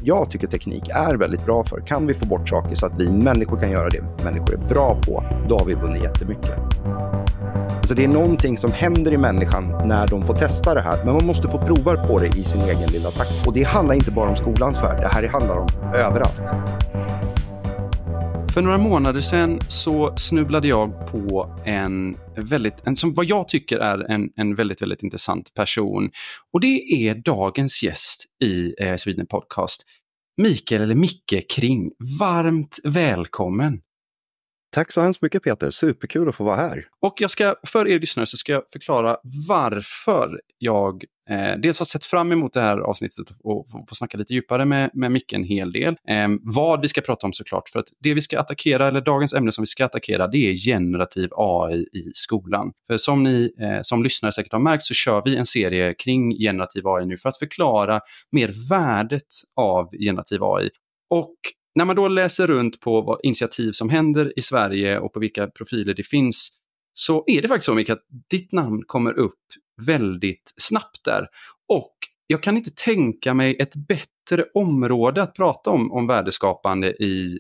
jag tycker teknik är väldigt bra för. Kan vi få bort saker så att vi människor kan göra det människor är bra på, då har vi vunnit jättemycket. Så det är någonting som händer i människan när de får testa det här. Men man måste få prova på det i sin egen lilla takt. Och det handlar inte bara om skolans värld. Det här handlar om överallt. För några månader sedan så snubblade jag på en som vad jag tycker är en väldigt, väldigt intressant person. Och det är dagens gäst i Sweden Podcast. Mikael eller Micke Kring. Varmt välkommen. Tack så hemskt mycket Peter, superkul att få vara här. Och för er lyssnare så ska jag förklara varför jag dels har sett fram emot det här avsnittet och få snacka lite djupare med Micke en hel del. Vad vi ska prata om såklart, för att det vi ska attackera, eller dagens ämne som vi ska attackera, det är generativ AI i skolan. För som ni som lyssnare säkert har märkt så kör vi en serie kring generativ AI nu för att förklara mer värdet av generativ AI. Och när man då läser runt på vad initiativ som händer i Sverige och på vilka profiler det finns, så är det faktiskt så mycket att ditt namn kommer upp väldigt snabbt där. Och jag kan inte tänka mig ett bättre område att prata om värdeskapande i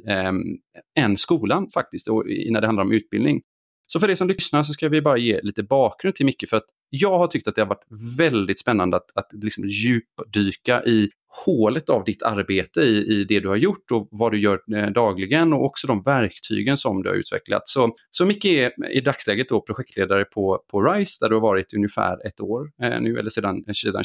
än skolan faktiskt, och när det handlar om utbildning. Så för er som lyssnar så ska vi bara ge lite bakgrund till Micke, för att jag har tyckt att det har varit väldigt spännande att liksom djupdyka i hålet av ditt arbete i det du har gjort och vad du gör dagligen, och också de verktygen som du har utvecklat. Så Micke är i dagsläget då projektledare på RISE, där du har varit ungefär ett år nu, eller sedan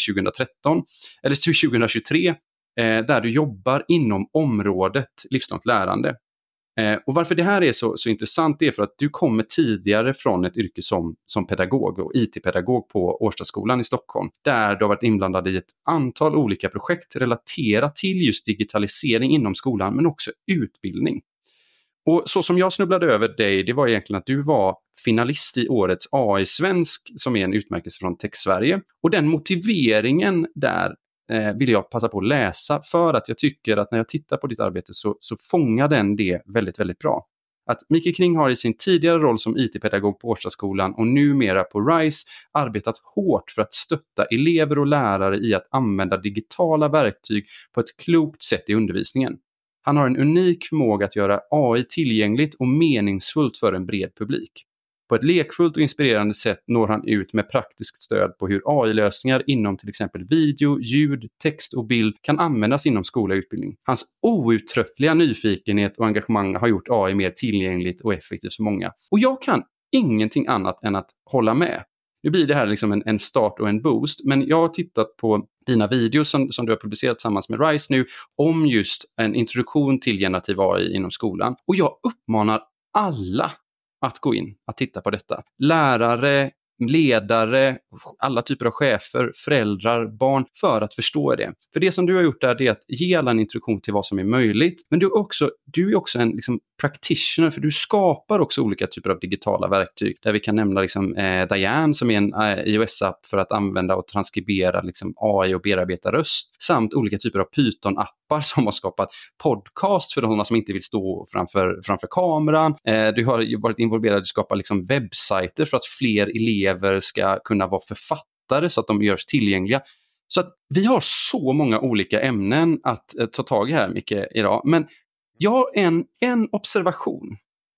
2013 eller 2023, där du jobbar inom området livslångt lärande. Och varför det här är så intressant är för att du kommer tidigare från ett yrke som pedagog och IT-pedagog på Årstadsskolan i Stockholm, där du har varit inblandad i ett antal olika projekt relaterat till just digitalisering inom skolan, men också utbildning. Och så som jag snubblade över dig, det var egentligen att du var finalist i årets AI-svensk, som är en utmärkelse från Tech Sverige. Och den motiveringen där vill jag passa på att läsa, för att jag tycker att när jag tittar på ditt arbete så fångar den det väldigt, väldigt bra. Att Micke Kring har i sin tidigare roll som IT-pedagog på Årstadsskolan och numera på RISE arbetat hårt för att stötta elever och lärare i att använda digitala verktyg på ett klokt sätt i undervisningen. Han har en unik förmåga att göra AI tillgängligt och meningsfullt för en bred publik. På ett lekfullt och inspirerande sätt når han ut med praktiskt stöd på hur AI-lösningar inom till exempel video, ljud, text och bild kan användas inom skola och utbildning. Hans outtröttliga nyfikenhet och engagemang har gjort AI mer tillgängligt och effektivt för många. Och jag kan ingenting annat än att hålla med. Nu blir det här liksom en start och en boost, men jag har tittat på dina videos som du har publicerat tillsammans med RISE nu om just en introduktion till generativ AI inom skolan. Och jag uppmanar alla att gå in, att titta på detta. Lärare, ledare, alla typer av chefer, föräldrar, barn, för att förstå det. För det som du har gjort där, det är att ge alla en introduktion till vad som är möjligt. Men du är också en liksom practitioner, för du skapar också olika typer av digitala verktyg. Där vi kan nämna liksom, Diane, som är en iOS-app för att använda och transkribera liksom, AI och bearbeta röst. Samt olika typer av Python-appar som har skapat podcast för de som inte vill stå framför kameran. Du har varit involverad i att skapa liksom, webbsajter för att fler elever ska kunna vara författare så att de görs tillgängliga. Så att vi har så många olika ämnen att ta tag i här, Micke, idag. Men jag har en observation.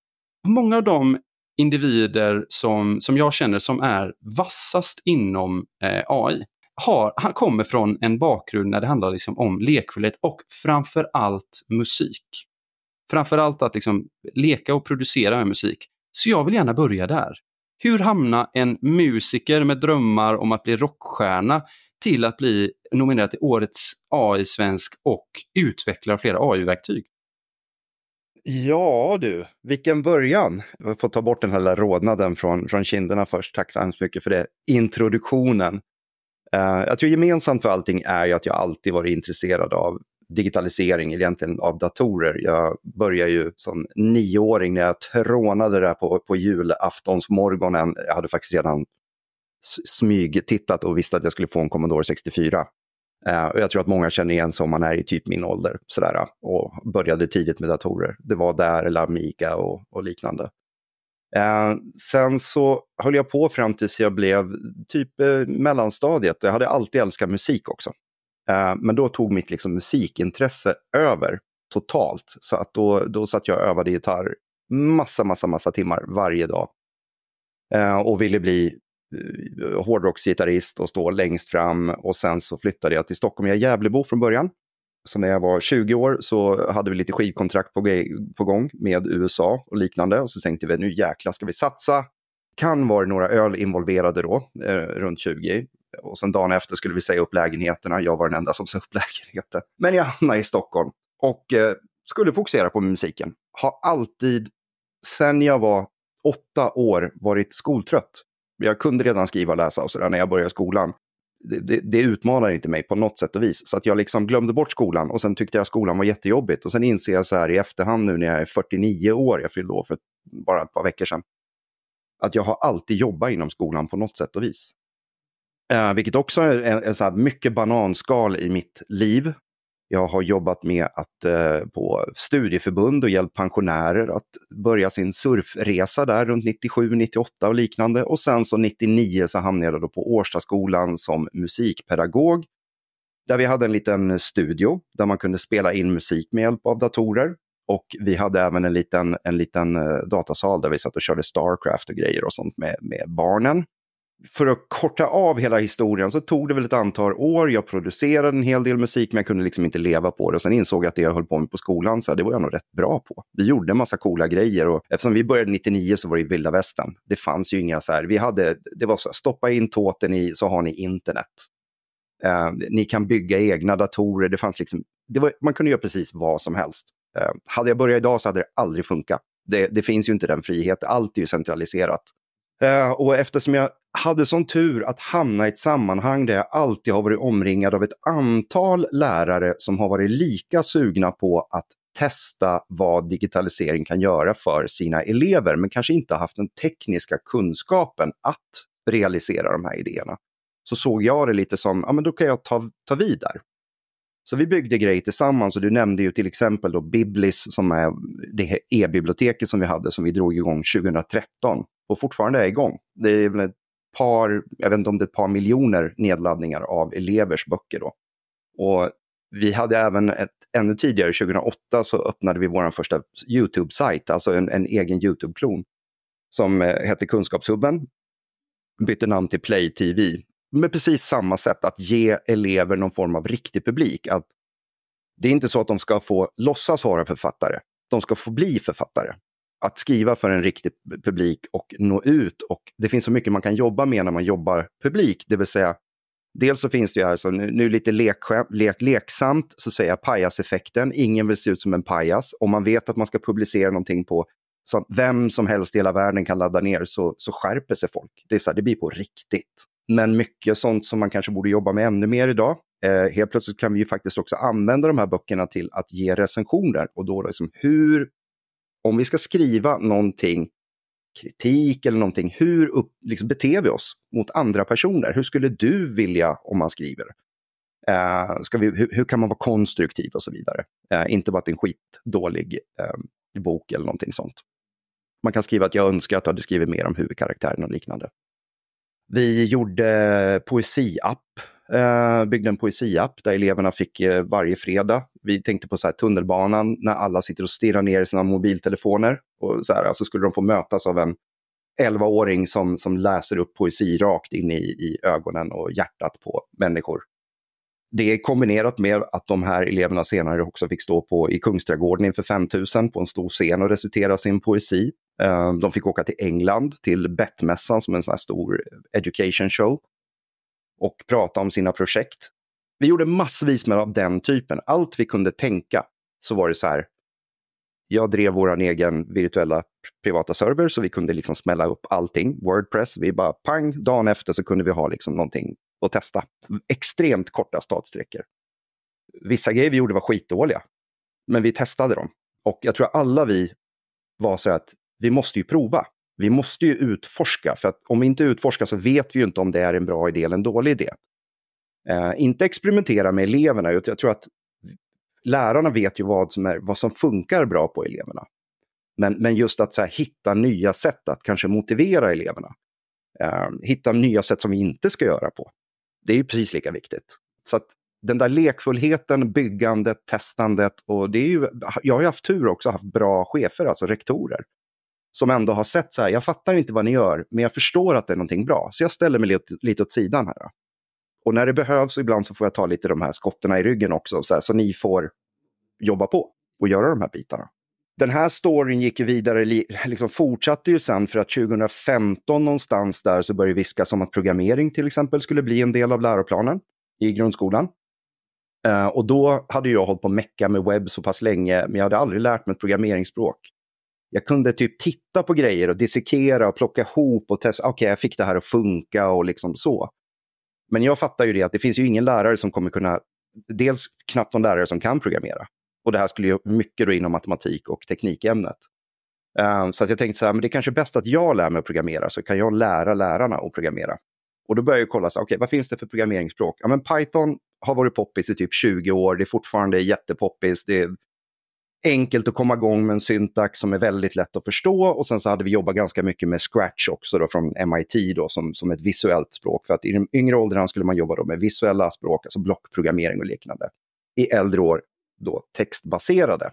Många av de individer som jag känner som är vassast inom AI han kommer från en bakgrund när det handlar liksom om lekfullhet och framförallt musik. Framförallt att liksom leka och producera med musik. Så jag vill gärna börja där. Hur hamnar en musiker med drömmar om att bli rockstjärna till att bli nominerad till årets AI-svensk och utvecklar flera AI-verktyg? Ja du, vilken början. Jag får ta bort den här rodnaden från kinderna först. Tack så hemskt mycket för det. Introduktionen. Jag tror gemensamt för allting är ju att jag alltid varit intresserad av digitalisering, egentligen av datorer. Jag började ju som 9-åring när jag trånade där på julaftonsmorgonen. Jag hade faktiskt redan smygtittat och visste att jag skulle få en Commodore 64. Och jag tror att många känner igen som man är i typ min ålder sådär, och började tidigt med datorer. Det var där, eller Amiga och liknande. Sen så höll jag på fram tills jag blev typ mellanstadiet. Jag hade alltid älskat musik också. Men då tog mitt liksom musikintresse över totalt. Så att då satt jag och övade gitarr massa timmar varje dag. Och ville bli hårdrocksgitarrist och stå längst fram. Och sen så flyttade jag till Stockholm. Jag är Gävlebo från början. Så när jag var 20 år så hade vi lite skivkontrakt på gång med USA och liknande. Och så tänkte vi, nu jäkla ska vi satsa. Kan vara några öl involverade då, runt 20. Och sen dagen efter skulle vi säga upp lägenheterna. Jag var den enda som sa upp lägenheter. Men jag hamnade i Stockholm och skulle fokusera på musiken. Har alltid, sen jag var 8 år, varit skoltrött. Jag kunde redan skriva och läsa och sådär när jag började skolan. Det utmanar inte mig på något sätt och vis. Så att jag liksom glömde bort skolan och sen tyckte jag skolan var jättejobbigt. Och sen inser jag så här i efterhand nu när jag är 49 år, jag fyllde då för bara ett par veckor sedan, att jag har alltid jobbat inom skolan på något sätt och vis. Vilket också är en så här mycket bananskal i mitt liv. Jag har jobbat med att på studieförbund och hjälpt pensionärer att börja sin surfresa där runt 97, 98 och liknande. Och sen så 99 så hamnade jag då på Årstaskolan som musikpedagog. Där vi hade en liten studio där man kunde spela in musik med hjälp av datorer. Och vi hade även en liten datasal där vi satt och körde Starcraft och grejer och sånt med barnen. För att korta av hela historien så tog det väl ett antal år. Jag producerade en hel del musik men jag kunde liksom inte leva på det. Och sen insåg jag att det jag höll på med på skolan, så det var jag nog rätt bra på. Vi gjorde en massa coola grejer och eftersom vi började 99 så var det vilda västern. Det fanns ju inga så här, det var så här, stoppa in tåten i så har ni internet. Ni kan bygga egna datorer. Det fanns liksom, man kunde göra precis vad som helst. Hade jag börjat idag så hade det aldrig funkat. Det finns ju inte den friheten, allt är ju centraliserat. Och eftersom jag hade sån tur att hamna i ett sammanhang där jag alltid har varit omringad av ett antal lärare som har varit lika sugna på att testa vad digitalisering kan göra för sina elever, men kanske inte haft den tekniska kunskapen att realisera de här idéerna, så såg jag det lite som, ja men då kan jag ta vid där. Så vi byggde grejer tillsammans och du nämnde ju till exempel då Biblis som är det e-biblioteket som vi hade som vi drog igång 2013 och fortfarande är igång. Det är väl jag vet inte om det är ett par miljoner nedladdningar av elevers böcker då. Och vi hade även ännu tidigare, 2008 så öppnade vi vår första YouTube-sajt, alltså en egen YouTube-klon som hette Kunskapshubben. Bytte namn till Play TV. Med precis samma sätt att ge elever någon form av riktig publik. Att det är inte så att de ska få låtsas vara författare. De ska få bli författare. Att skriva för en riktig publik och nå ut. Och det finns så mycket man kan jobba med när man jobbar publik. Det vill säga, dels så finns det ju här, så nu lite leksamt så säger jag pajaseffekten. Ingen vill se ut som en pajas. Om man vet att man ska publicera någonting på så vem som helst i hela världen kan ladda ner så skärper sig folk. Det är så här, det blir på riktigt. Men mycket sånt som man kanske borde jobba med ännu mer idag. Helt plötsligt kan vi ju faktiskt också använda de här böckerna till att ge recensioner. Och då liksom om vi ska skriva någonting, kritik eller någonting, hur liksom beter vi oss mot andra personer? Hur skulle du vilja om man skriver? Hur kan man vara konstruktiv och så vidare? Inte bara att det är en skitdålig bok eller någonting sånt. Man kan skriva att jag önskar att du hade skrivit mer om huvudkaraktären och liknande. Vi gjorde byggde en poesiapp där eleverna fick varje fredag. Vi tänkte på så här tunnelbanan när alla sitter och stirrar ner i sina mobiltelefoner. Och så här, alltså skulle de få mötas av en 11-åring som läser upp poesi rakt in i ögonen och hjärtat på människor. Det är kombinerat med att de här eleverna senare också fick stå i Kungsträdgården inför 5000 på en stor scen och recitera sin poesi. De fick åka till England, till Bettmässan som en sån här stor education show och prata om sina projekt. Vi gjorde massvis med av den typen. Allt vi kunde tänka så var det så här. Jag drev våran egen virtuella privata server så vi kunde liksom smälla upp allting. Wordpress, vi bara pang, dagen efter så kunde vi ha liksom någonting att testa. Extremt korta startsträckor. Vissa grejer vi gjorde var skitdåliga. Men vi testade dem. Och jag tror alla vi var så att vi måste ju prova. Vi måste ju utforska. För att om vi inte utforskar så vet vi ju inte om det är en bra idé eller en dålig idé. Inte experimentera med eleverna. Jag tror att lärarna vet ju vad som funkar bra på eleverna. Men just att så här, hitta nya sätt att kanske motivera eleverna. Hitta nya sätt som vi inte ska göra på. Det är ju precis lika viktigt. Så att den där lekfullheten, byggandet, testandet, och det är ju, jag har ju haft tur också, haft bra chefer, alltså rektorer, som ändå har sett så här, jag fattar inte vad ni gör, men jag förstår att det är någonting bra, så jag ställer mig lite åt sidan här. Och när det behövs, ibland så får jag ta lite de här skotterna i ryggen också, så ni får jobba på och göra de här bitarna. Den här storyn gick ju vidare, liksom fortsatte ju sen, för att 2015 någonstans där så började viskas om att programmering till exempel skulle bli en del av läroplanen i grundskolan. Och då hade jag hållit på att mecka med webb så pass länge, men jag hade aldrig lärt mig ett programmeringsspråk. Jag kunde typ titta på grejer och dissekera och plocka ihop och testa. Okej, jag fick det här att funka och liksom så. Men jag fattar ju det att det finns ju ingen lärare som kommer kunna, dels knappt någon lärare som kan programmera. Och det här skulle ju mycket då inom matematik och teknikämnet. Så att jag tänkte så här, men det är kanske bäst att jag lär mig att programmera, så kan jag lära lärarna att programmera. Och då började jag kolla, okej, vad finns det för programmeringsspråk? Ja, men Python har varit poppis i typ 20 år, det är fortfarande jättepoppis, det är enkelt att komma igång med en syntax som är väldigt lätt att förstå, och sen så hade vi jobbat ganska mycket med Scratch också då, från MIT då, som ett visuellt språk, för att i de yngre åldrarna skulle man jobba då med visuella språk, alltså blockprogrammering och liknande. I äldre år då textbaserade.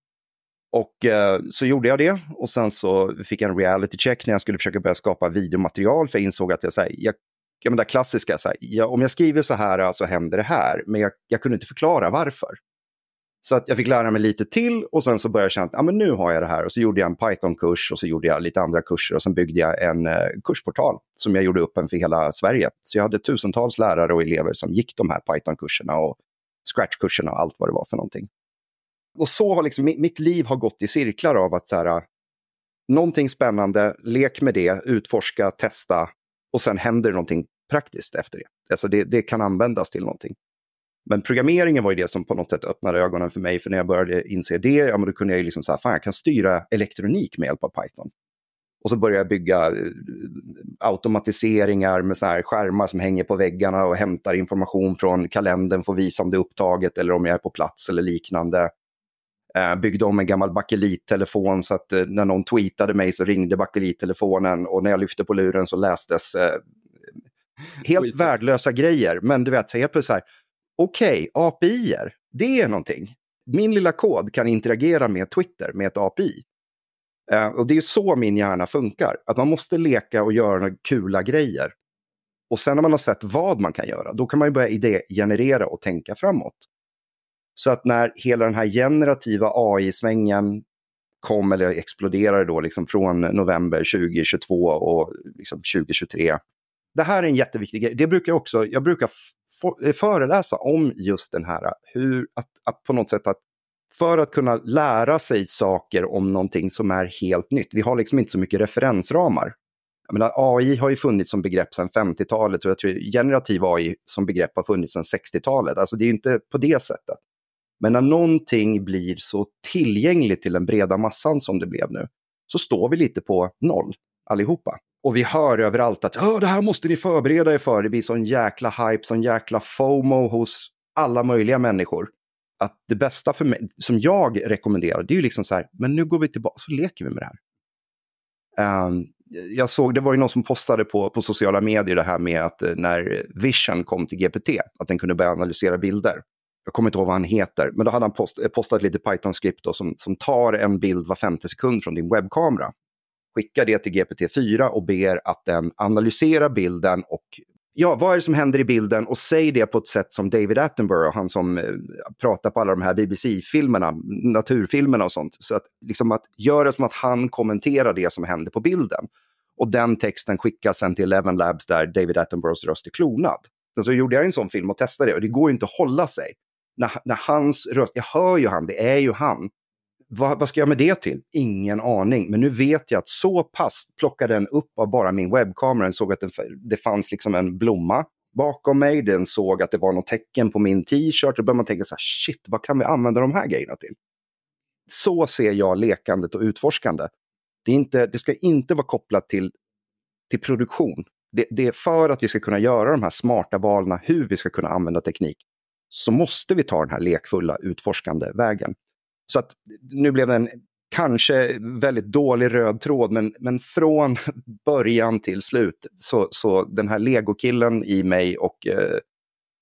Och så gjorde jag det, och sen så fick jag en reality check när jag skulle försöka börja skapa videomaterial, för jag insåg att men det klassiska, om jag skriver så här så händer det här, men jag kunde inte förklara varför. Så att jag fick lära mig lite till, och sen så började jag känna att men nu har jag det här, och så gjorde jag en Python-kurs, och så gjorde jag lite andra kurser, och sen byggde jag en kursportal som jag gjorde upp för hela Sverige. Så jag hade tusentals lärare och elever som gick de här Python-kurserna och Scratch-kurserna och allt vad det var för någonting. Och så har liksom mitt liv har gått i cirklar av att så här, någonting spännande, lek med det, utforska, testa, och sen händer det någonting praktiskt efter det. Alltså det kan användas till någonting. Men programmeringen var ju det som på något sätt öppnade ögonen för mig, för när jag började inse det, ja, men då kunde jag ju liksom så här, fan, jag kan styra elektronik med hjälp av Python. Och så började jag bygga automatiseringar med såna här skärmar som hänger på väggarna och hämtar information från kalendern för att visa om det är upptaget eller om jag är på plats eller liknande. Byggde om en gammal bakelittelefon så att när någon tweetade mig så ringde bakelittelefonen, och när jag lyfte på luren så lästes helt värdelösa grejer. Men du vet, så helt plötsligt så här, okej, API-er, det är någonting. Min lilla kod kan interagera med Twitter med ett API. Och det är så min hjärna funkar. Att man måste leka och göra några kula grejer. Och sen när man har sett vad man kan göra, då kan man ju börja idégenerera och tänka framåt. Så att när hela den här generativa AI-svängen kom, eller exploderade då liksom från november 2022 och liksom 2023. Det här är en jätteviktig grej. Jag brukar föreläsa om just den här, hur att på något sätt att för att kunna lära sig saker om någonting som är helt nytt. Vi har liksom inte så mycket referensramar. Jag menar, AI har ju funnits som begrepp sedan 50-talet, och jag tror generativ AI som begrepp har funnits sedan 60-talet. Alltså det är ju inte på det sättet. Men när någonting blir så tillgängligt till den breda massan som det blev nu, så står vi lite på noll allihopa. Och vi hör överallt att det här måste ni förbereda er för. Det blir sån jäkla hype, sån jäkla FOMO hos alla möjliga människor. Att det bästa för mig, som jag rekommenderar, det är ju liksom så här, men nu går vi tillbaka så leker vi med det här. Jag såg, det var ju någon som postade på sociala medier det här med att när Vision kom till GPT, att den kunde börja analysera bilder. Jag kommer inte ihåg vad han heter, men då hade han postat lite Python-skript då, som tar en bild var 50 sekund från din webbkamera. Skickar det till GPT-4 och ber att den analyserar bilden och vad är det som händer i bilden, och säg det på ett sätt som David Attenborough, han som pratar på alla de här BBC-filmerna, naturfilmerna och sånt. Så att, liksom att göra som att han kommenterar det som händer på bilden. Och den texten skickas sen till Eleven Labs där David Attenboroughs röst är klonad. Så gjorde jag en sån film och testade det, och det går ju inte att hålla sig. När hans röst, jag hör ju han, det är ju han. Vad ska jag med det till? Ingen aning. Men nu vet jag att så pass plockade den upp av bara min webbkamera. Den såg att det fanns liksom en blomma bakom mig. Den såg att det var något tecken på min t-shirt. Då börjar man tänka så här, shit, vad kan vi använda de här grejerna till? Så ser jag lekandet och utforskande. Det ska inte vara kopplat till produktion. Det är för att vi ska kunna göra de här smarta valen, hur vi ska kunna använda teknik, så måste vi ta den här lekfulla utforskande vägen. Så att nu blev det en kanske väldigt dålig röd tråd, men från början till slut så den här legokillen i mig och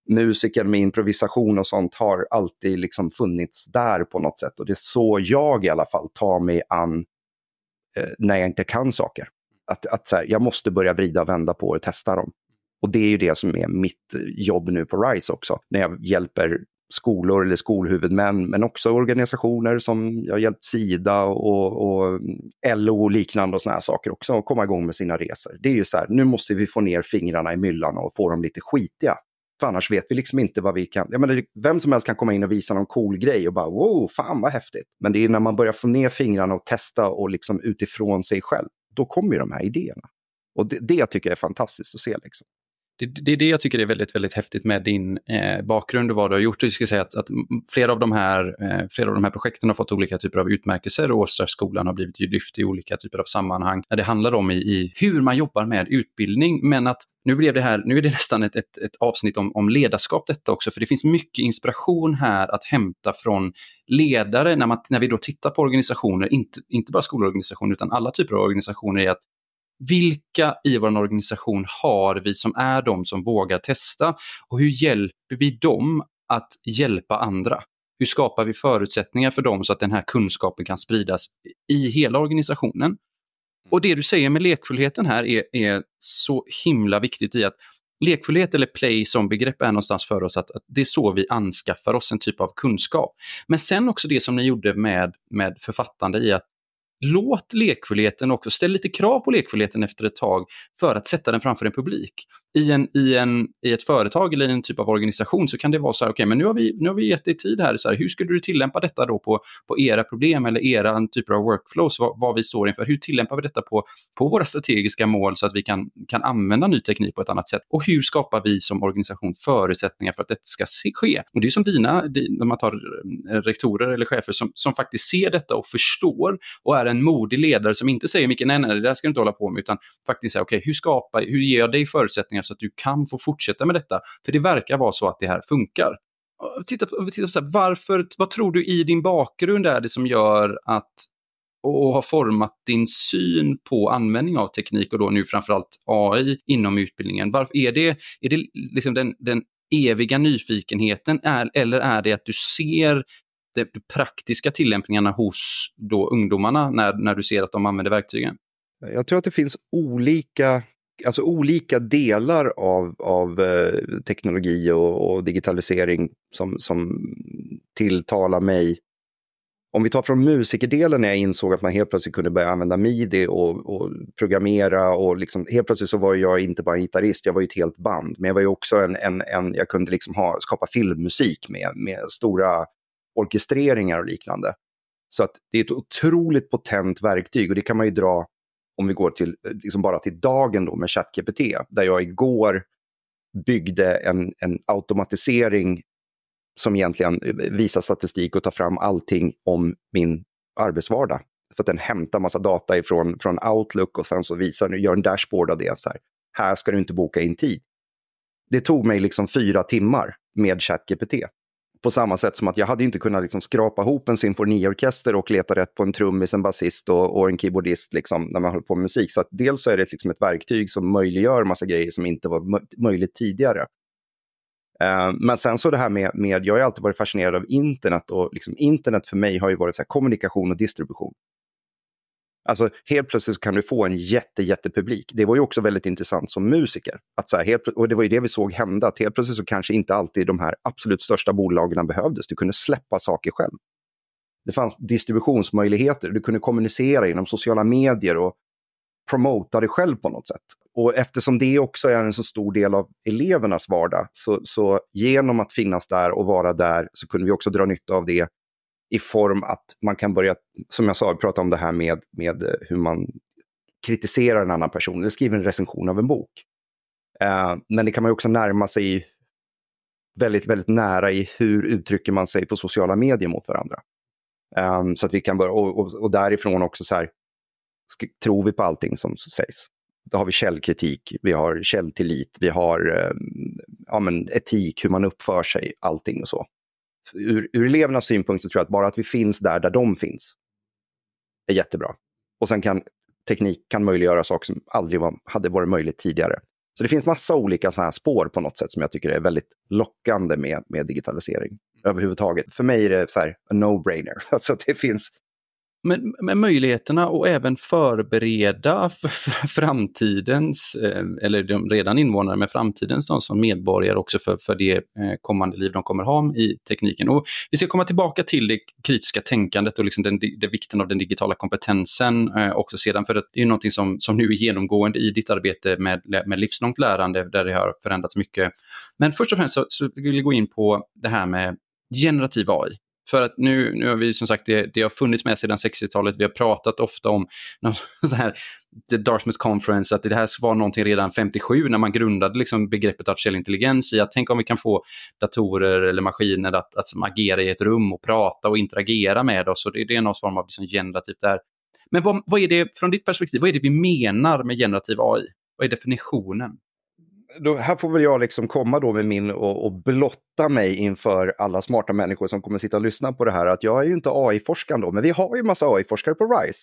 musiker med improvisation och sånt har alltid liksom funnits där på något sätt. Och det är så jag i alla fall tar mig an när jag inte kan saker. Att så här, jag måste börja vrida och vända på och testa dem. Och det är ju det som är mitt jobb nu på RISE också. När jag hjälper skolor eller skolhuvudmän, men också organisationer som jag hjälpt Sida och LO och liknande och såna här saker också att komma igång med sina resor. Det är ju så här, nu måste vi få ner fingrarna i myllan och få dem lite skitiga. För annars vet vi liksom inte vad vi kan. Jag menar, vem som helst kan komma in och visa någon cool grej och bara wow, fan vad häftigt. Men det är när man börjar få ner fingrarna och testa och liksom utifrån sig själv, då kommer ju de här idéerna. Och det tycker jag är fantastiskt att se liksom. Det är det jag tycker är väldigt, väldigt häftigt med din bakgrund och vad du har gjort. Jag ska säga att flera av de här projekten har fått olika typer av utmärkelser och Årstadsskolan har blivit lyft i olika typer av sammanhang. Där det handlar om i hur man jobbar med utbildning, men att nu är det nästan ett avsnitt om ledarskap detta också, för det finns mycket inspiration här att hämta från ledare när vi då tittar på organisationer, inte bara skolorganisationer utan alla typer av organisationer, är att vilka i vår organisation har vi som är de som vågar testa, och hur hjälper vi dem att hjälpa andra? Hur skapar vi förutsättningar för dem så att den här kunskapen kan spridas i hela organisationen? Och det du säger med lekfullheten här är så himla viktigt, i att lekfullhet eller play som begrepp är någonstans för oss att det är så vi anskaffar oss en typ av kunskap. Men sen också det som ni gjorde med författande, i att låt lekfullheten också, ställ lite krav på lekfullheten efter ett tag för att sätta den framför en publik. I ett företag eller i en typ av organisation så kan det vara så här, okej, men nu har vi gett dig tid här, så här, hur skulle du tillämpa detta då på era problem eller era typer av workflows, vad vi står inför? Hur tillämpar vi detta på våra strategiska mål så att vi kan använda ny teknik på ett annat sätt? Och hur skapar vi som organisation förutsättningar för att detta ska ske? Och det är som när man tar rektorer eller chefer som faktiskt ser detta och förstår och är en modig ledare som inte säger mycket, nej, det där ska du inte hålla på med, utan faktiskt säger, okej, hur ger jag dig förutsättningar så att du kan få fortsätta med detta? För det verkar vara så att det här funkar. Titta på så här, vad tror du i din bakgrund är det som gör att och har format din syn på användning av teknik, och då nu framförallt AI inom utbildningen? Varför är det liksom den eviga nyfikenheten, eller är det att du ser de praktiska tillämpningarna hos då ungdomarna när du ser att de använder verktygen? Jag tror att det finns olika delar av teknologi och digitalisering som tilltalar mig. Om vi tar från musikerdelen, när jag insåg att man helt plötsligt kunde börja använda MIDI och programmera, och liksom, helt plötsligt så var jag inte bara en gitarrist, jag var ju ett helt band. Men jag var ju också jag kunde liksom skapa filmmusik med stora orkestreringar och liknande. Så att det är ett otroligt potent verktyg, och det kan man ju dra, om vi går till liksom bara till dagen då med ChatGPT, där jag igår byggde en automatisering som egentligen visar statistik och tar fram allting om min arbetsvardag. För att den hämtar massa data från Outlook och sen så gör en dashboard av det. Så här ska du inte boka in tid. Det tog mig liksom 4 timmar med ChatGPT. På samma sätt som att jag hade inte kunnat liksom skrapa ihop en symfoniorkester och leta rätt på en trummis, en basist och en keyboardist liksom, när man håller på med musik. Så att dels så är det liksom ett verktyg som möjliggör massa grejer som inte var möjligt tidigare. Men sen så det här med jag har alltid varit fascinerad av internet, och liksom internet för mig har ju varit så här, kommunikation och distribution. Alltså helt plötsligt så kan du få en jättepublik. Det var ju också väldigt intressant som musiker. Att så här, och det var ju det vi såg hända. Att helt plötsligt så kanske inte alltid de här absolut största bolagen behövdes. Du kunde släppa saker själv. Det fanns distributionsmöjligheter. Du kunde kommunicera genom sociala medier och promota dig själv på något sätt. Och eftersom det också är en så stor del av elevernas vardag, så genom att finnas där och vara där, så kunde vi också dra nytta av det i form att man kan börja, som jag sa, prata om det här med hur man kritiserar en annan person eller skriver en recension av en bok. Men det kan man ju också närma sig väldigt, väldigt nära i hur uttrycker man sig på sociala medier mot varandra. Så att vi kan börja, och därifrån också så här, tror vi på allting som sägs? Då har vi källkritik, vi har källtillit, vi har etik, hur man uppför sig, allting och så. Ur elevernas synpunkt så tror jag att bara att vi finns där de finns är jättebra. Och sen kan teknik möjliggöra saker som aldrig hade varit möjligt tidigare. Så det finns massa olika såna här spår på något sätt som jag tycker är väldigt lockande med digitalisering överhuvudtaget. För mig är det så här a no-brainer. Alltså det finns... Men möjligheterna att även förbereda för framtidens, eller de redan invånare med framtidens, de som medborgare också för det kommande liv de kommer ha i tekniken. Och vi ska komma tillbaka till det kritiska tänkandet och liksom det vikten av den digitala kompetensen också sedan, för det är ju någonting som nu är genomgående i ditt arbete med livslångt lärande, där det har förändrats mycket. Men först och främst så vill jag gå in på det här med generativ AI. För att nu har vi som sagt, det har funnits med sedan 60-talet. Vi har pratat ofta om så här, The Dartmouth Conference, att det här var någonting redan 57 när man grundade liksom begreppet artificiell intelligens i att tänk om vi kan få datorer eller maskiner att som agera i ett rum och prata och interagera med oss. Och det är någon form av liksom generativt där. Men vad är det, från ditt perspektiv, vad är det vi menar med generativ AI? Vad är definitionen? Här får väl jag liksom komma då med min och blotta mig inför alla smarta människor som kommer sitta och lyssna på det här, att jag är ju inte AI-forskare då, men vi har ju massa AI-forskare på RISE.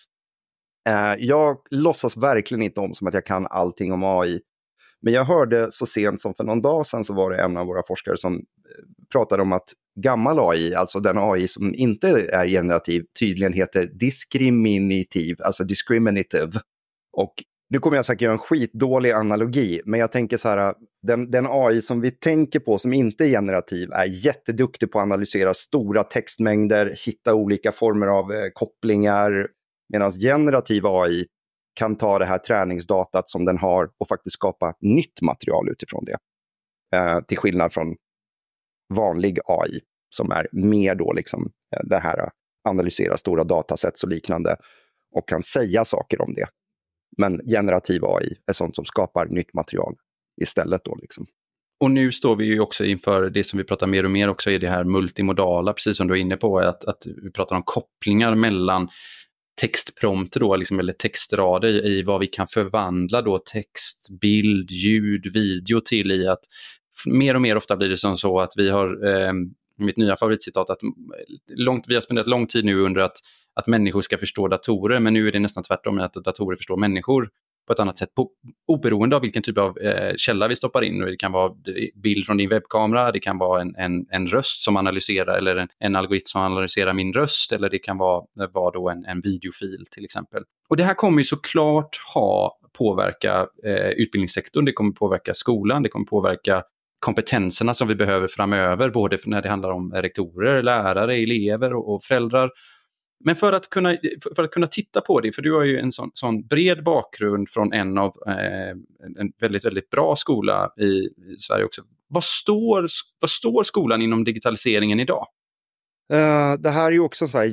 Jag låtsas verkligen inte om som att jag kan allting om AI, men jag hörde så sent som för någon dag sedan så var det en av våra forskare som pratade om att gammal AI, alltså den AI som inte är generativ, tydligen heter discriminative, alltså discriminative. Och nu kommer jag säkert göra en skitdålig analogi, men jag tänker så här, den AI som vi tänker på som inte är generativ är jätteduktig på att analysera stora textmängder, hitta olika former av kopplingar, medan generativ AI kan ta det här träningsdatat som den har och faktiskt skapa nytt material utifrån det. Till skillnad från vanlig AI som är mer då liksom det här analysera stora datasätt och liknande och kan säga saker om det. Men generativ AI är sånt som skapar nytt material istället då liksom. Och nu står vi ju också inför det som vi pratar mer och mer också i det här multimodala, precis som du är inne på, att vi pratar om kopplingar mellan textprompter då, liksom, eller textrader i vad vi kan förvandla då text, bild, ljud, video till, i att mer och mer ofta blir det som så att vi har, mitt nya favoritcitat, att vi har spenderat lång tid nu under att människor ska förstå datorer, men nu är det nästan tvärtom, att datorer förstår människor på ett annat sätt, oberoende av vilken typ av källa vi stoppar in. Det kan vara bild från din webbkamera, det kan vara en röst som analyserar, eller en algoritm som analyserar min röst, eller det kan vara då en videofil till exempel. Och det här kommer ju såklart påverka utbildningssektorn, det kommer påverka skolan, det kommer påverka kompetenserna som vi behöver framöver, både när det handlar om rektorer, lärare, elever och föräldrar. Men för att kunna titta på det, för du har ju en sån bred bakgrund från en väldigt, väldigt bra skola i Sverige också. Vad står skolan inom digitaliseringen idag? Det här är ju också en så här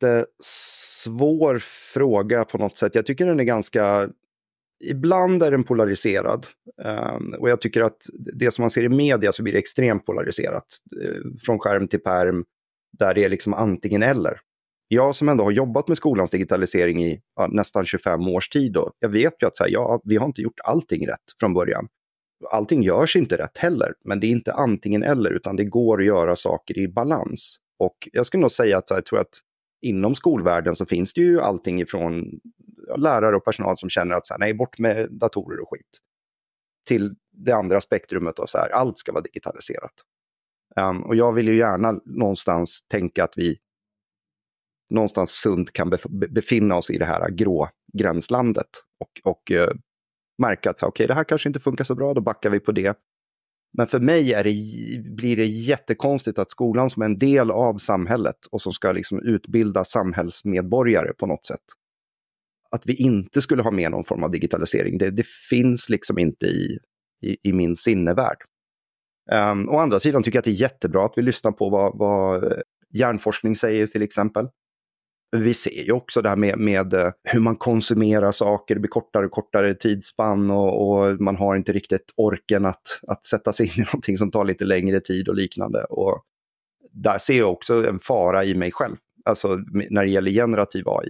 jättesvår fråga på något sätt. Jag tycker den är ganska... Ibland är den polariserad. Och jag tycker att det som man ser i media så blir det extremt polariserat. Från skärm till pärm, där det är liksom antingen eller. Jag som ändå har jobbat med skolans digitalisering i nästan 25 års tid då, jag vet ju att så här, vi har inte gjort allting rätt från början. Allting görs inte rätt heller, men det är inte antingen eller, utan det går att göra saker i balans. Och jag skulle nog säga att jag tror att inom skolvärlden så finns det ju allting ifrån lärare och personal som känner att så här, nej, bort med datorer och skit, till det andra spektrumet av så här, allt ska vara digitaliserat. Och jag vill ju gärna någonstans tänka att vi någonstans sunt kan befinna oss i det här grå gränslandet och märka att okej, det här kanske inte funkar så bra, då backar vi på det. Men för mig blir det jättekonstigt att skolan som är en del av samhället och som ska liksom utbilda samhällsmedborgare på något sätt, att vi inte skulle ha med någon form av digitalisering. Det finns liksom inte i min sinnevärld. Å andra sidan tycker jag att det är jättebra att vi lyssnar på vad hjärnforskning säger till exempel. Vi ser ju också det här med hur man konsumerar saker, det blir kortare och kortare tidsspann och man har inte riktigt orken att sätta sig in i någonting som tar lite längre tid och liknande. Och där ser jag också en fara i mig själv, alltså när det gäller generativ AI,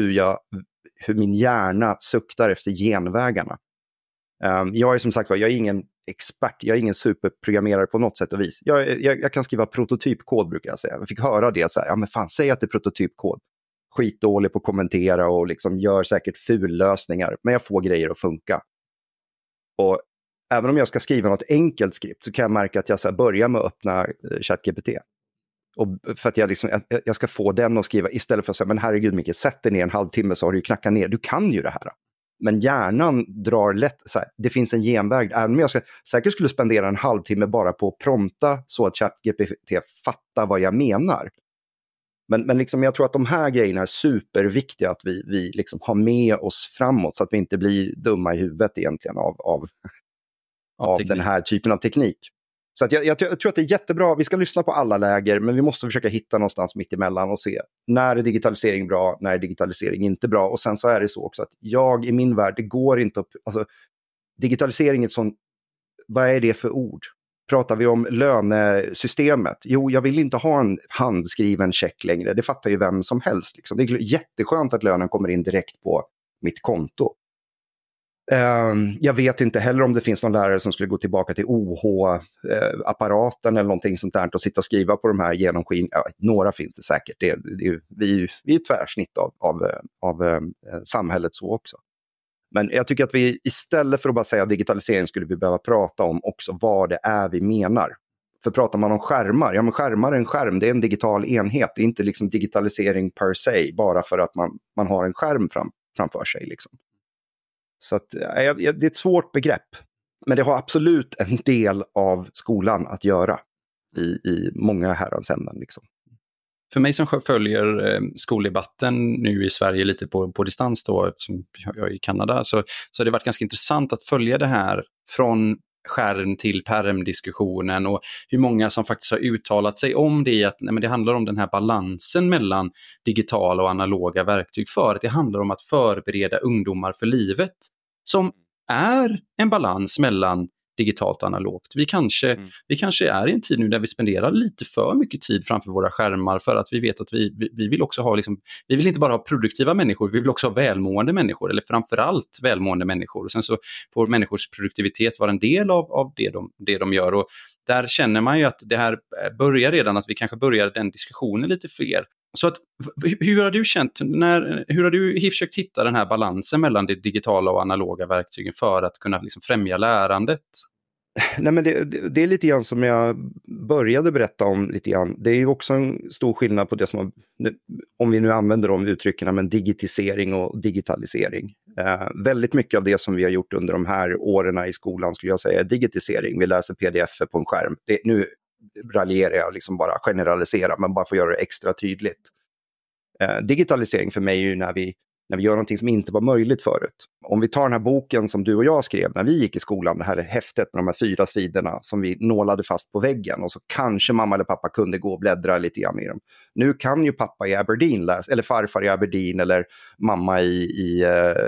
hur min hjärna suktar efter genvägarna. Jag är som sagt, jag är ingen expert, jag är ingen superprogrammerare på något sätt och vis. Jag kan skriva prototypkod, brukar jag säga. Jag fick höra det så här, ja men fan, säg att det är prototypkod. Skitdålig på att kommentera och liksom gör säkert fullösningar, men jag får grejer att funka. Och Även om jag ska skriva något enkelt skript så kan jag märka att jag så här börjar med att öppna ChatGPT. Och för att jag ska få den att skriva istället för att säga, men herregud Micke, sätt dig ner en halvtimme så har du ju knackat ner. Du kan ju det här. Men hjärnan drar lätt, så här, det finns en genväg. Även om jag säkert skulle spendera en halvtimme bara på att prompta så att ChatGPT fattar vad jag menar. Men liksom jag tror att de här grejerna är superviktiga att vi liksom har med oss framåt så att vi inte blir dumma i huvudet egentligen av den här typen av teknik. Så att jag tror att det är jättebra, vi ska lyssna på alla läger, men vi måste försöka hitta någonstans mitt emellan och se när är digitalisering bra, när är digitalisering inte bra. Och sen så är det så också att i min värld, det går inte att, alltså digitalisering är ett sånt, vad är det för ord? Pratar vi om lönesystemet? Jo, jag vill inte ha en handskriven check längre, det fattar ju vem som helst. Liksom. Det är jätteskönt att lönen kommer in direkt på mitt konto. Jag vet inte heller om det finns någon lärare som skulle gå tillbaka till OH-apparaten eller någonting sånt där och sitta och skriva på de här genomskin. Ja, några finns det säkert. Vi är ett tvärsnitt av samhället så också. Men jag tycker att vi istället för att bara säga digitalisering skulle vi behöva prata om också vad det är vi menar. För pratar man om skärmar, ja men skärmar är en skärm, det är en digital enhet. Det är inte liksom digitalisering per se, bara för att man har en skärm framför sig liksom. Så att, det är ett svårt begrepp. Men det har absolut en del av skolan att göra i många herrans ämnen. Liksom. För mig som följer skoldebatten nu i Sverige lite på distans då, som jag är i Kanada, så har det varit ganska intressant att följa det här från skärm till permdiskussionen och hur många som faktiskt har uttalat sig om det, att nej, men det handlar om den här balansen mellan digitala och analoga verktyg, för att det handlar om att förbereda ungdomar för livet som är en balans mellan digitalt och analogt. Vi kanske är i en tid nu där vi spenderar lite för mycket tid framför våra skärmar, för att vi vet att vi vill också ha liksom, vi vill inte bara ha produktiva människor, vi vill också ha välmående människor, eller framförallt välmående människor. Och sen så får människors produktivitet vara en del av det de gör, och där känner man ju att det här börjar redan, att vi kanske börjar den diskussionen lite fler. Så att, hur har du känt, hur har du försökt hitta den här balansen mellan det digitala och analoga verktygen för att kunna liksom främja lärandet? Nej, men det är lite grann som jag började berätta om lite grann. Det är ju också en stor skillnad på det som, om vi nu använder de uttrycken, men digitisering och digitalisering. Väldigt mycket av det som vi har gjort under de här åren i skolan skulle jag säga är digitisering. Vi läser pdf på en skärm. Nu raljerar jag liksom bara generalisera, men bara för att göra det extra tydligt. Digitalisering för mig är ju när vi gör någonting som inte var möjligt förut. Om vi tar den här boken som du och jag skrev när vi gick i skolan, det här häftet med de här 4 sidorna som vi nålade fast på väggen, och så kanske mamma eller pappa kunde gå och bläddra lite grann i dem. Nu kan ju pappa i Aberdeen läsa, eller farfar i Aberdeen, eller mamma i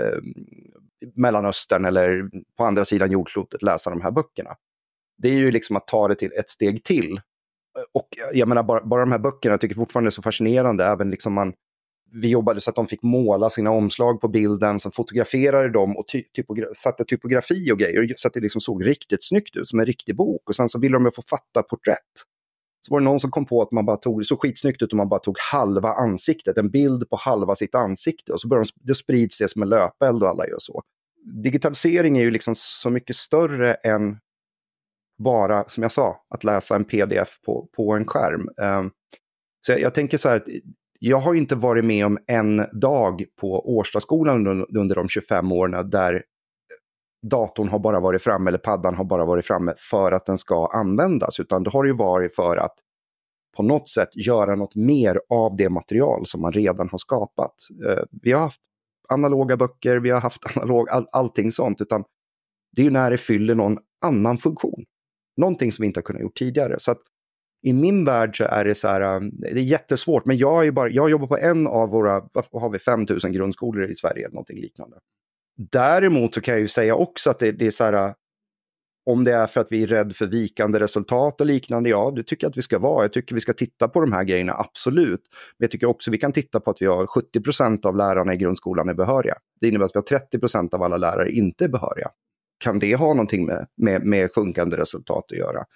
Mellanöstern eller på andra sidan jordklotet läsa de här böckerna. Det är ju liksom att ta det till ett steg till. Och jag menar bara de här böckerna, jag tycker fortfarande är så fascinerande. Även liksom vi jobbade så att de fick måla sina omslag på bilden, sen fotograferade de och satte typografi och grejer, så att det liksom såg riktigt snyggt ut, som en riktig bok. Och sen så ville de få fatta porträtt. Så var det någon som kom på att man bara tog, det så skitsnyggt ut om man bara tog halva ansiktet, en bild på halva sitt ansikte, och så börjar det sprids det som en löpeld och alla gör så. Digitalisering är ju liksom så mycket större än bara, som jag sa, att läsa en pdf på en skärm. Så jag tänker så här att jag har inte varit med om en dag på Årstaskolan under de 25 åren där datorn har bara varit framme, eller paddan har bara varit framme för att den ska användas, utan det har ju varit för att på något sätt göra något mer av det material som man redan har skapat. Vi har haft analoga böcker, vi har haft allting sånt, utan det är ju när det fyller någon annan funktion. Någonting som vi inte har kunnat gjort tidigare. Så att i min värld så är det så här, det är jättesvårt, men jag jobbar på en av våra, vad har vi, 5000 grundskolor i Sverige eller någonting liknande. Däremot så kan jag ju säga också att det är så här, om det är för att vi är rädd för vikande resultat och liknande, ja, det tycker jag att vi ska vara. Jag tycker vi ska titta på de här grejerna, absolut. Men jag tycker också vi kan titta på att vi har 70% av lärarna i grundskolan är behöriga. Det innebär att vi har 30% av alla lärare inte är behöriga. Kan det ha någonting med sjunkande resultat att göra?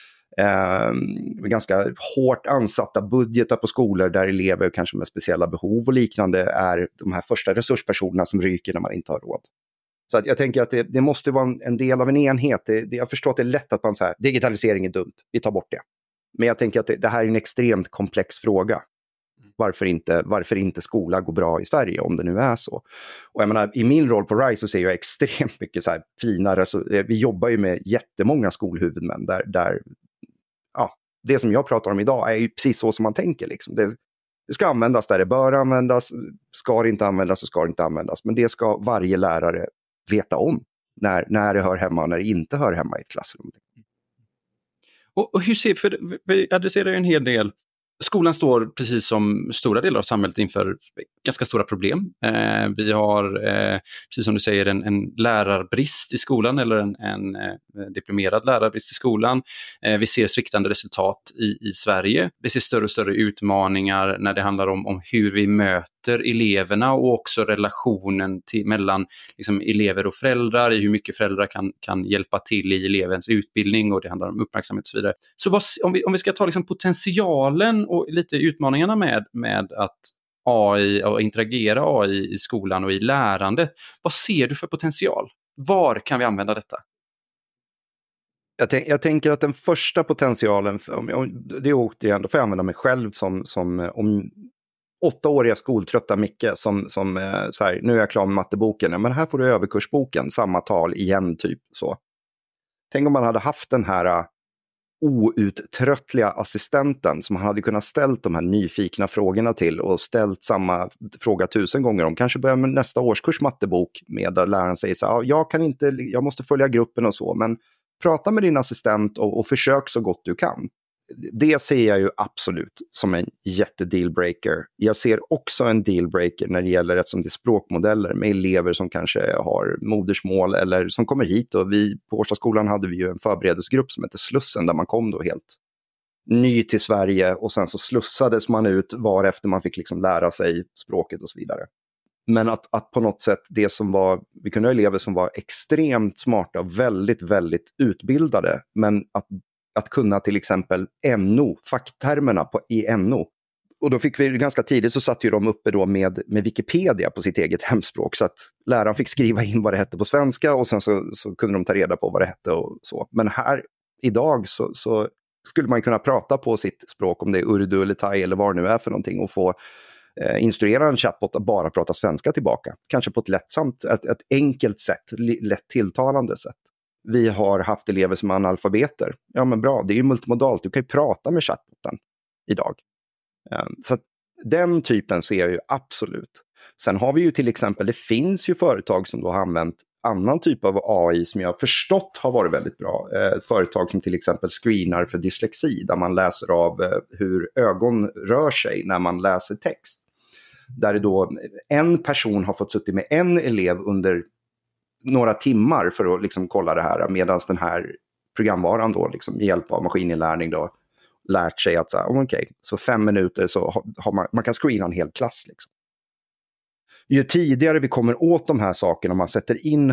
Ganska hårt ansatta budgetar på skolor där elever kanske med speciella behov och liknande är de här första resurspersonerna som ryker när man inte har råd. Så att jag tänker att det måste vara en del av en enhet. Jag förstår att det är lätt att man säger digitalisering är dumt, vi tar bort det. Men jag tänker att det här är en extremt komplex fråga. Varför inte skola går bra i Sverige om det nu är så. Och jag menar, i min roll på RISE så ser jag extremt mycket så här finare. Vi jobbar ju med jättemånga skolhuvudmän där det som jag pratar om idag är ju precis så som man tänker. Liksom. Det ska användas där det bör användas, ska det inte användas så ska det inte användas. Men det ska varje lärare veta om när det hör hemma och när det inte hör hemma i ett klassrum. Och hur för vi adresserar ju en hel del. Skolan står precis som stora delar av samhället inför ganska stora problem. Vi har, precis som du säger, en lärarbrist i skolan eller en diplomerad lärarbrist i skolan. Vi ser sviktande resultat i Sverige. Vi ser större och större utmaningar när det handlar om hur vi möter eleverna och också relationen mellan liksom, elever och föräldrar, i hur mycket föräldrar kan hjälpa till i elevens utbildning, och det handlar om uppmärksamhet och så vidare. Så om vi ska ta liksom, potentialen och lite utmaningarna med att AI och interagera AI i skolan och i lärandet, vad ser du för potential? Var kan vi använda detta? Jag tänker att den första potentialen, det är återigen, då får jag använda mig själv som om 8-åriga skoltrötta Micke som så här, nu är jag klar med matteboken, men här får du överkursboken, samma tal igen typ så. Tänk om man hade haft den här outtröttliga assistenten som han hade kunnat ställt de här nyfikna frågorna till och ställt samma fråga 1000 gånger om. Kanske börjar med nästa årskurs mattebok med där läraren säger så här, jag måste följa gruppen och så, men prata med din assistent och försök så gott du kan. Det ser jag ju absolut som en jättedealbreaker. Jag ser också en dealbreaker när det gäller, eftersom det är språkmodeller med elever som kanske har modersmål eller som kommer hit. Och på Årstaskolan hade vi ju en förberedelsegrupp som heter Slussen, där man kom då helt ny till Sverige och sen så slussades man ut varefter man fick liksom lära sig språket och så vidare. Men att på något sätt vi kunde ha elever som var extremt smarta och väldigt, väldigt utbildade, men att kunna till exempel NO, facktermerna i NO. Och då fick vi ganska tidigt, så satt ju de uppe då med Wikipedia på sitt eget hemspråk, så att läraren fick skriva in vad det hette på svenska och sen så kunde de ta reda på vad det hette och så. Men här idag så skulle man kunna prata på sitt språk, om det är urdu eller thai eller vad det nu är för någonting, och få instruera en chatbot att bara prata svenska tillbaka. Kanske på ett lättsamt, ett enkelt sätt, lätt tilltalande sätt. Vi har haft elever som är analfabeter. Ja men bra, det är ju multimodalt. Du kan ju prata med chatboten idag. Så att den typen ser jag ju absolut. Sen har vi ju till exempel, det finns ju företag som då har använt annan typ av AI som jag har förstått har varit väldigt bra. Ett företag som till exempel screenar för dyslexi, där man läser av hur ögon rör sig när man läser text. Där det då en person har fått sitta med en elev under några timmar för att liksom kolla det här, medan den här programvaran då liksom med hjälp av maskininlärning då lärt sig att så 5 minuter så har man kan screena en hel klass liksom. Ju tidigare vi kommer åt de här sakerna, om man sätter in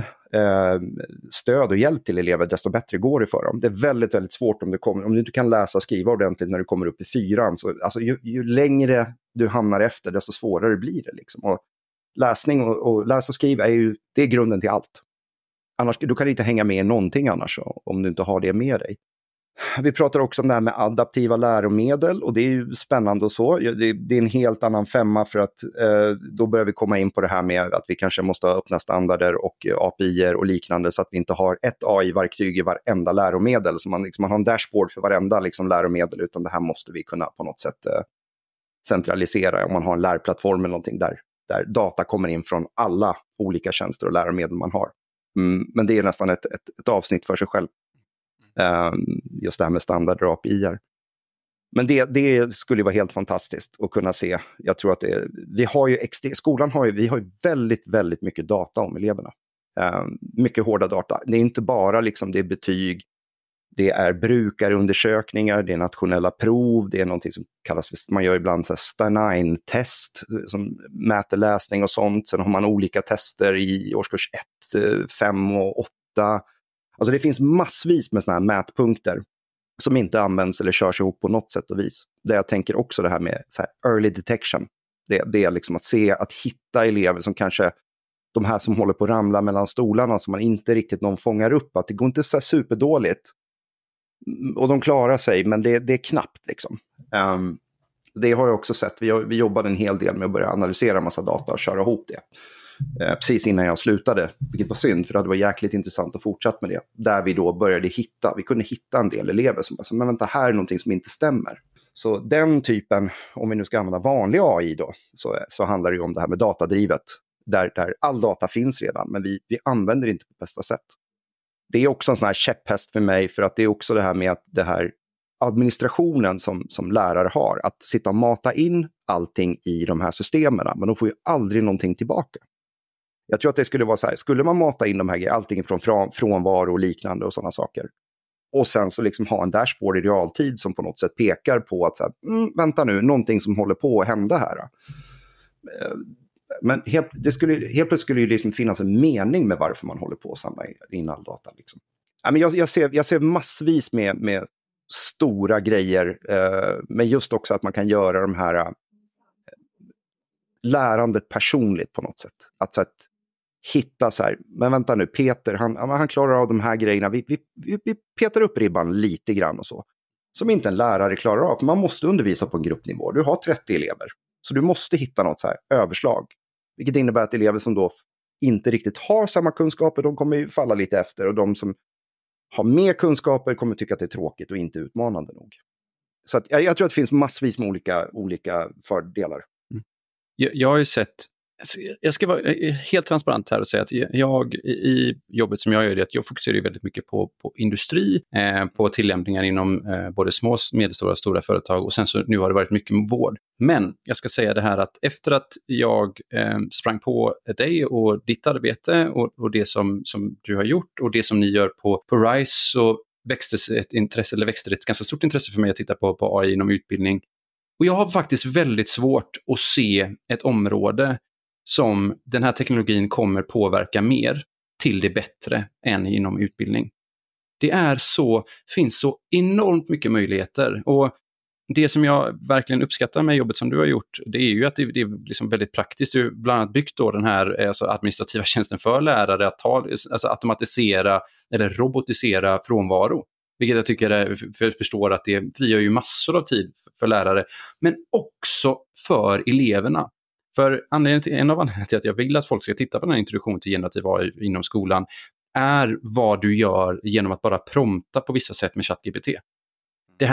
stöd och hjälp till elever, desto bättre går det för dem. Det är väldigt, väldigt svårt om du inte kan läsa och skriva ordentligt när du kommer upp i 4:an. Så, alltså, ju längre du hamnar efter, desto svårare blir det. Liksom. Och läsning och läsa och skriva det är grunden till allt. Annars, du kan inte hänga med i någonting annars om du inte har det med dig. Vi pratar också om det här med adaptiva läromedel, och det är ju spännande och så. Det är en helt annan femma, för att då börjar vi komma in på det här med att vi kanske måste ha öppna standarder och API:er och liknande, så att vi inte har ett AI-verktyg i varenda läromedel. Så man har en dashboard för varenda liksom, läromedel, utan det här måste vi kunna på något sätt centralisera. Om man har en lärplattform eller någonting där data kommer in från alla olika tjänster och läromedel man har. Men det är nästan ett avsnitt för sig själv. Just det här med standarder och API:er. Men det skulle vara helt fantastiskt att kunna se. Jag tror att skolan har ju väldigt, väldigt mycket data om eleverna. Mycket hårda data. Det är inte bara liksom, det är betyg, det är brukarundersökningar, det är nationella prov, det är någonting som kallas för, man gör ibland så här Stanine-test som mäter läsning och sånt. Sen har man olika tester i årskurs 1, 5 och 8. Alltså det finns massvis med såna här mätpunkter som inte används eller körs ihop på något sätt och vis. Där jag tänker också det här med så här early detection. Det är liksom att hitta elever som kanske de här som håller på att ramla mellan stolarna som man inte riktigt någon fångar upp, att det går inte så superdåligt. Och de klarar sig, men det är knappt liksom. Det har jag också sett. Vi jobbade en hel del med att börja analysera en massa data och köra ihop det. Precis innan jag slutade, vilket var synd, för det var jäkligt intressant att fortsätta med det. Där vi då började vi kunde hitta en del elever som bara, men vänta, här är någonting som inte stämmer. Så den typen, om vi nu ska använda vanlig AI då, så handlar det ju om det här med datadrivet. Där all data finns redan, men vi använder det inte på bästa sätt. Det är också en sån här käpphäst för mig, för att det är också det här med att det här administrationen som lärare har, att sitta och mata in allting i de här systemen, men de får ju aldrig någonting tillbaka. Jag tror att det skulle vara så här, skulle man mata in de här allting från frånvaro och liknande och sådana saker, och sen så liksom ha en dashboard i realtid som på något sätt pekar på att så här, vänta nu, någonting som håller på att hända här. Men helt plötsligt skulle det liksom finnas en mening med varför man håller på att samla in all data. Liksom. Jag ser massvis med stora grejer, men just också att man kan göra de här lärandet personligt på något sätt. Att hitta så här, men vänta nu, Peter, han klarar av de här grejerna. Vi petar upp ribban lite grann och så. Som inte en lärare klarar av. För man måste undervisa på en gruppnivå. Du har 30 elever. Så du måste hitta något så här överslag. Vilket innebär att elever som då inte riktigt har samma kunskaper, de kommer ju falla lite efter. Och de som har mer kunskaper kommer tycka att det är tråkigt och inte utmanande nog. Så att jag tror att det finns massvis med olika fördelar. Jag har ju sett, jag ska vara helt transparent här och säga att jag i jobbet som jag gör, att jag fokuserar väldigt mycket på industri, på tillämpningar inom både små, medelstora och stora företag, och sen så nu har det varit mycket vård. Men jag ska säga det här att efter att jag sprang på dig och ditt arbete och det som du har gjort och det som ni gör på RISE, så växte ett ganska stort intresse för mig att titta på AI inom utbildning. Och jag har faktiskt väldigt svårt att se ett område som den här teknologin kommer påverka mer till det bättre än inom utbildning. Det finns så enormt mycket möjligheter, och det som jag verkligen uppskattar med jobbet som du har gjort, det är ju att det är liksom väldigt praktiskt. Du har bland annat byggt då den här administrativa tjänsten för lärare att automatisera eller robotisera frånvaro. Vilket jag tycker förstår att det frigör ju massor av tid för lärare, men också för eleverna. För en av anledningarna till att jag vill att folk ska titta på den här introduktionen till generativ AI inom skolan är vad du gör genom att bara prompta på vissa sätt med ChatGPT. Det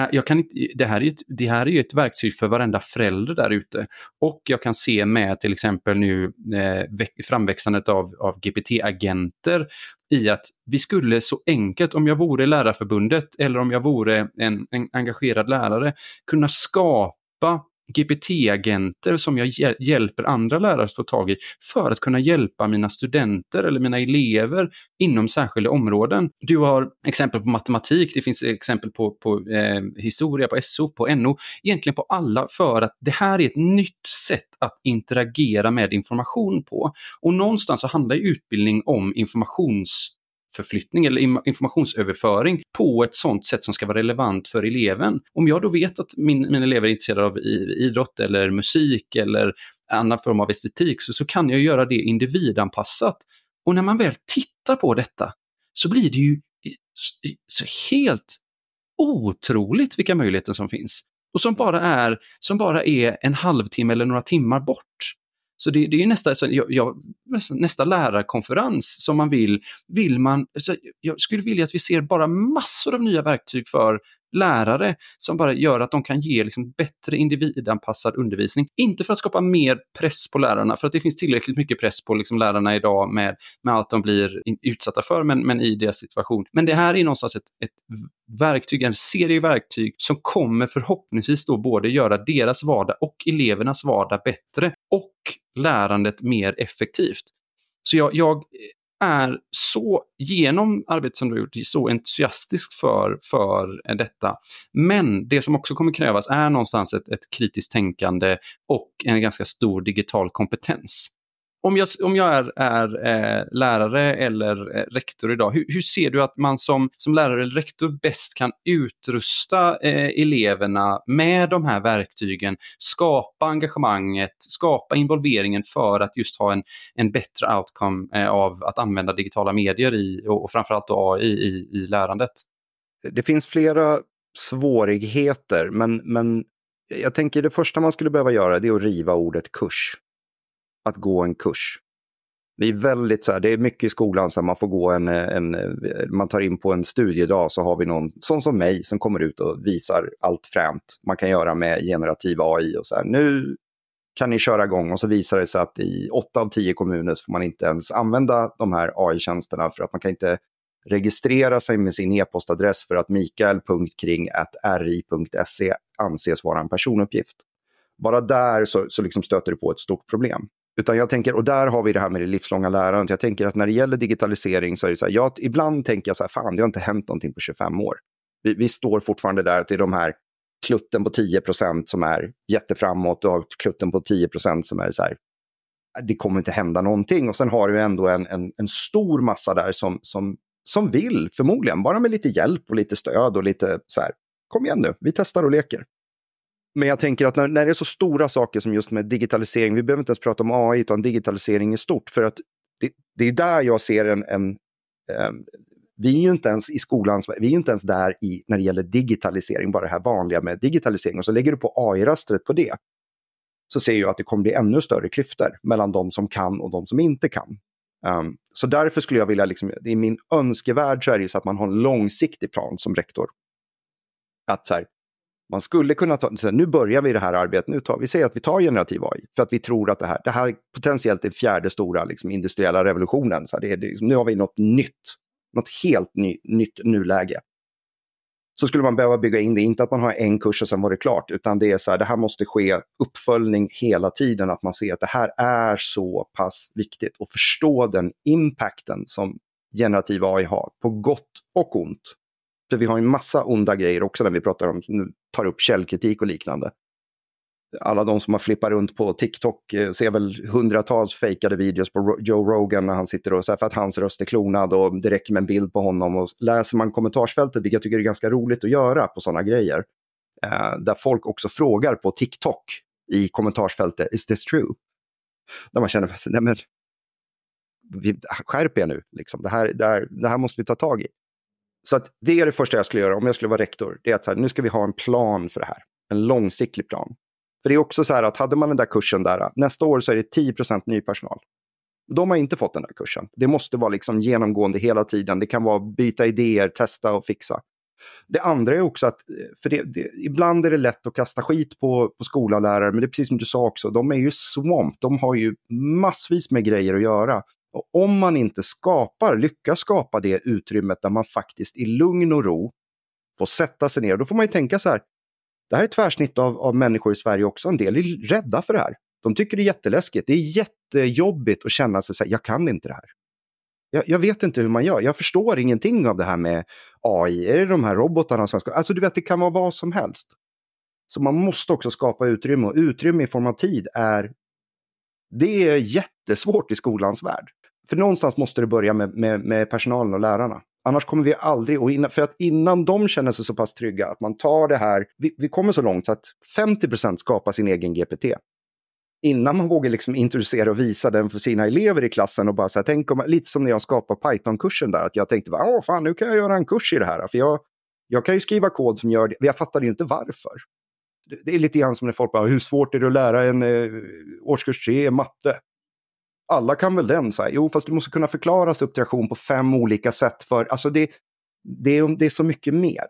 här är ju ett verktyg för varenda förälder där ute. Och jag kan se med till exempel nu framväxandet av GPT-agenter i att vi skulle så enkelt, om jag vore Lärarförbundet eller om jag vore en engagerad lärare, kunna skapa GPT-agenter som jag hjälper andra lärare att få tag i för att kunna hjälpa mina studenter eller mina elever inom särskilda områden. Du har exempel på matematik, det finns exempel på historia, på SO, på NO, egentligen på alla, för att det här är ett nytt sätt att interagera med information på. Och någonstans så handlar utbildning om informationsförflyttning eller informationsöverföring på ett sånt sätt som ska vara relevant för eleven. Om jag då vet att mina elever är intresserade av idrott eller musik eller annan form av estetik, så kan jag göra det individanpassat. Och när man väl tittar på detta så blir det ju så helt otroligt vilka möjligheter som finns. Och som bara är en halvtimme eller några timmar bort. Så det är nästa lärarkonferens som man vill man. Jag skulle vilja att vi ser bara massor av nya verktyg för lärare som bara gör att de kan ge liksom bättre individanpassad undervisning. Inte för att skapa mer press på lärarna, för att det finns tillräckligt mycket press på liksom lärarna idag med allt de blir utsatta för, men i deras situation. Men det här är någonstans ett verktyg, en serie verktyg som kommer förhoppningsvis då både göra deras vardag och elevernas vardag bättre och lärandet mer effektivt. Så jag är så, genom arbetet som du har gjort, så entusiastisk för detta. Men det som också kommer krävas är någonstans ett kritiskt tänkande och en ganska stor digital kompetens. Om jag är lärare eller rektor idag, hur ser du att man som lärare eller rektor bäst kan utrusta eleverna med de här verktygen, skapa engagemanget, skapa involveringen för att just ha en bättre outcome av att använda digitala medier och framförallt då AI i lärandet? Det finns flera svårigheter, men jag tänker det första man skulle behöva göra det är att riva ordet kurs. Att gå en kurs. Vi är väldigt så här, det är mycket i skolan så man får gå man tar in på en studiedag så har vi någon sån som mig som kommer ut och visar allt främt man kan göra med generativ AI och så här. Nu kan ni köra igång och så visar det sig att i 8 av 10 kommuner så får man inte ens använda de här AI-tjänsterna för att man kan inte registrera sig med sin e-postadress för att mikael.kring@ri.se anses vara en personuppgift. Bara där så liksom stöter du på ett stort problem. Utan jag tänker, och där har vi det här med det livslånga lärandet. Jag tänker att när det gäller digitalisering så är det så här, ibland tänker jag så här, fan det har inte hänt någonting på 25 år. Vi står fortfarande där att det är de här klutten på 10% som är jätteframåt och klutten på 10% som är så här, det kommer inte hända någonting. Och sen har du ändå en stor massa där som vill förmodligen, bara med lite hjälp och lite stöd och lite så här, kom igen nu, vi testar och leker. Men jag tänker att när det är så stora saker som just med digitalisering, vi behöver inte ens prata om AI utan digitalisering är stort, för att det är där jag ser vi är ju inte ens i skolan, vi är ju inte ens där när det gäller digitalisering, bara det här vanliga med digitalisering, och så lägger du på AI-rastret på det, så ser jag att det kommer bli ännu större klyftor mellan de som kan och de som inte kan. Så därför skulle jag vilja, liksom, i min önskevärld så är det så att man har en långsiktig plan som rektor. Att så här, man skulle kunna nu börjar vi det här arbetet, vi säger att vi tar generativ AI för att vi tror att det här potentiellt är fjärde stora liksom, industriella revolutionen. Så det är liksom, nu har vi något helt nytt nuläge. Så skulle man behöva bygga in det, inte att man har en kurs och sen var det klart, utan det är så här, det här måste ske uppföljning hela tiden, att man ser att det här är så pass viktigt och förstå den impacten som generativ AI har på gott och ont. För vi har en massa onda grejer också när vi pratar om, nu tar upp källkritik och liknande. Alla de som har flippat runt på TikTok ser väl hundratals fejkade videos på Joe Rogan när han sitter och så här, för att hans röst är klonad och det räcker med en bild på honom. Och läser man kommentarsfältet, vilket jag tycker är ganska roligt att göra på sådana grejer, där folk också frågar på TikTok i kommentarsfältet, is this true? Där man känner, nej men skärp er nu, liksom. Det här måste vi ta tag i. Så att det är det första jag skulle göra om jag skulle vara rektor. Det är att så här, nu ska vi ha en plan för det här. En långsiktig plan. För det är också så här att hade man den där kursen där, nästa år så är det 10% ny personal. De har inte fått den där kursen. Det måste vara liksom genomgående hela tiden. Det kan vara byta idéer, testa och fixa. Det andra är också att, för ibland är det lätt att kasta skit på skolalärare, men det är precis som du sa också, de är ju swamp. De har ju massvis med grejer att göra. Och om man inte lyckas skapa det utrymmet där man faktiskt i lugn och ro får sätta sig ner, då får man ju tänka så här, det här är ett tvärsnitt av människor i Sverige också, en del är rädda för det här. De tycker det är jätteläskigt, det är jättejobbigt att känna sig så här, jag kan inte det här. Jag vet inte hur man gör, jag förstår ingenting av det här med AI, är det de här robotarna som ska, alltså du vet, det kan vara vad som helst. Så man måste också skapa utrymme, och utrymme i form av tid det är jättesvårt i skolans värld. För någonstans måste det börja med personalen och lärarna. Annars kommer vi aldrig, för att innan de känner sig så pass trygga att man tar det här, vi kommer så långt så att 50% skapar sin egen GPT. Innan man vågar liksom introducera och visa den för sina elever i klassen och bara så här, tänk om, lite som när jag skapade Python-kursen där, att jag tänkte, fan nu kan jag göra en kurs i det här, för jag kan ju skriva kod som gör det, jag fattade ju inte varför. Det är lite grann som när folk bara, hur svårt är det att lära en årskurs 3 matte? Alla kan väl den, så här. Jo, fast du måste kunna förklara subtraktion på 5 olika sätt, för alltså det är så mycket mer.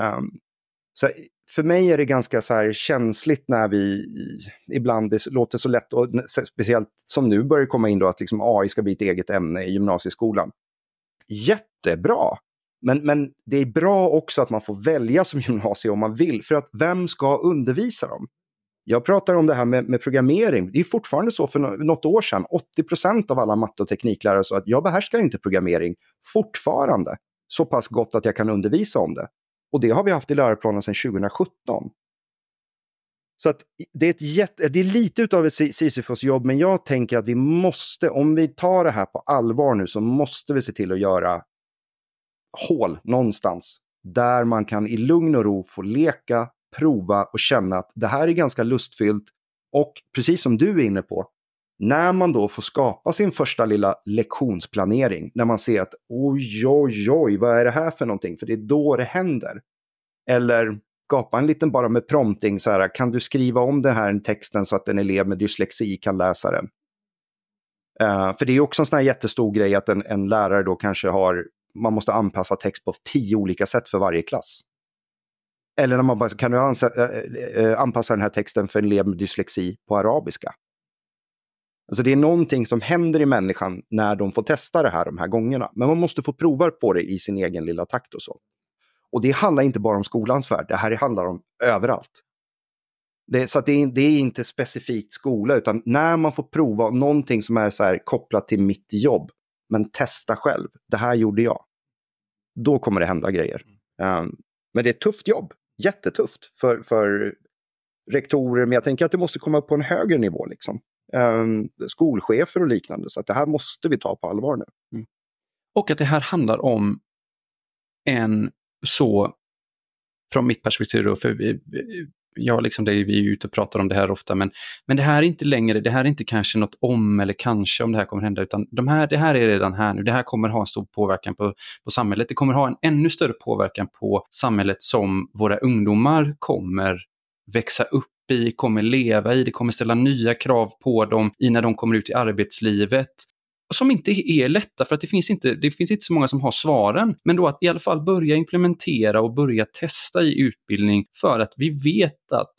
Så för mig är det ganska så här känsligt när vi ibland, det låter så lätt, och speciellt som nu börjar komma in då att liksom AI ska bli ett eget ämne i gymnasieskolan. Jättebra! Men det är bra också att man får välja som gymnasie om man vill, för att vem ska undervisa dem? Jag pratar om det här med programmering. Det är fortfarande så, för något år sedan, 80% av alla matte- och tekniklärare sa att jag behärskar inte programmering fortfarande så pass gott att jag kan undervisa om det. Och det har vi haft i läroplanen sedan 2017. Så att det är lite utav ett Sisyfos-jobb, men jag tänker att vi måste, om vi tar det här på allvar nu, så måste vi se till att göra hål någonstans där man kan i lugn och ro få leka, prova och känna att det här är ganska lustfyllt. Och precis som du är inne på, när man då får skapa sin första lilla lektionsplanering, när man ser att oj, vad är det här för någonting? För det är då det händer. Eller skapa en liten bara med prompting så här, kan du skriva om den här texten så att en elev med dyslexi kan läsa den? För det är också en sån här jättestor grej att en lärare då kanske man måste anpassa text på 10 olika sätt för varje klass. Eller när man bara, kan du anpassa den här texten för en elev med dyslexi på arabiska? Alltså det är någonting som händer i människan när de får testa det här de här gångerna. Men man måste få prova på det i sin egen lilla takt och så. Och det handlar inte bara om skolans värld, det här handlar om överallt. Så att det är inte specifikt skola, utan när man får prova någonting som är så här kopplat till mitt jobb, men testa själv, det här gjorde jag. Då kommer det hända grejer. Men det är ett tufft jobb, jättetufft för rektorer, men jag tänker att det måste komma på en högre nivå liksom. Skolchefer och liknande, så att det här måste vi ta på allvar nu. Och att det här handlar om från mitt perspektiv då, för jag liksom vi är ute och pratar om det här ofta, men det här är inte längre, det här är inte kanske något om eller kanske om det här kommer hända, utan det här är redan här nu, det här kommer ha en stor påverkan på samhället, det kommer ha en ännu större påverkan på samhället som våra ungdomar kommer växa upp i, kommer leva i, det kommer ställa nya krav på dem när de kommer ut i arbetslivet. Som inte är lätta, för att det finns inte så många som har svaren, men då att i alla fall börja implementera och börja testa i utbildning, för att vi vet att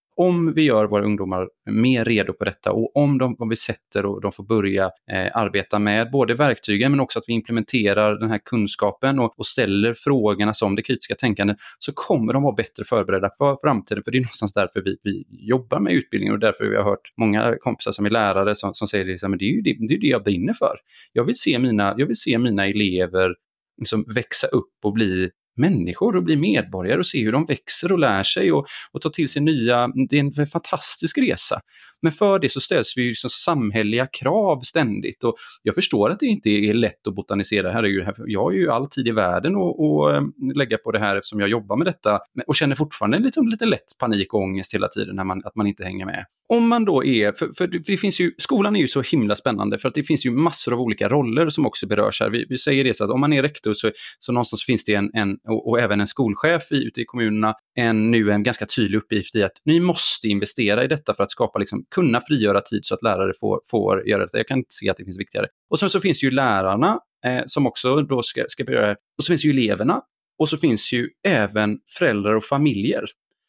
om vi gör våra ungdomar mer redo på detta, och om vi sätter och de får börja arbeta med både verktygen, men också att vi implementerar den här kunskapen och ställer frågorna som det kritiska tänkandet, så kommer de vara bättre förberedda för framtiden. För det är någonstans därför vi jobbar med utbildning, och därför vi har hört många kompisar som är lärare som säger liksom, men det är ju det jag brinner för. Jag vill se mina elever liksom växa upp och bli människor och bli medborgare och se hur de växer och lär sig och ta till sig nya. Det är en fantastisk resa. Men för det så ställs vi ju som samhälleliga krav ständigt, och jag förstår att det inte är lätt att botanisera. Jag har ju all tid i världen att lägga på det här, eftersom jag jobbar med detta, och känner fortfarande lite lätt panik och ångest hela tiden att man inte hänger med. Om man då för det finns ju, skolan är ju så himla spännande, för att det finns ju massor av olika roller som också berörs här. Vi säger det så att om man är rektor så någonstans finns det och även en skolchef ute i kommunerna nu en ganska tydlig uppgift i att ni måste investera i detta för att skapa kunna frigöra tid så att lärare får göra det. Jag kan inte se att det finns viktigare. Och sen så finns ju lärarna som också då ska börja, och så finns ju eleverna, och så finns ju även föräldrar och familjer.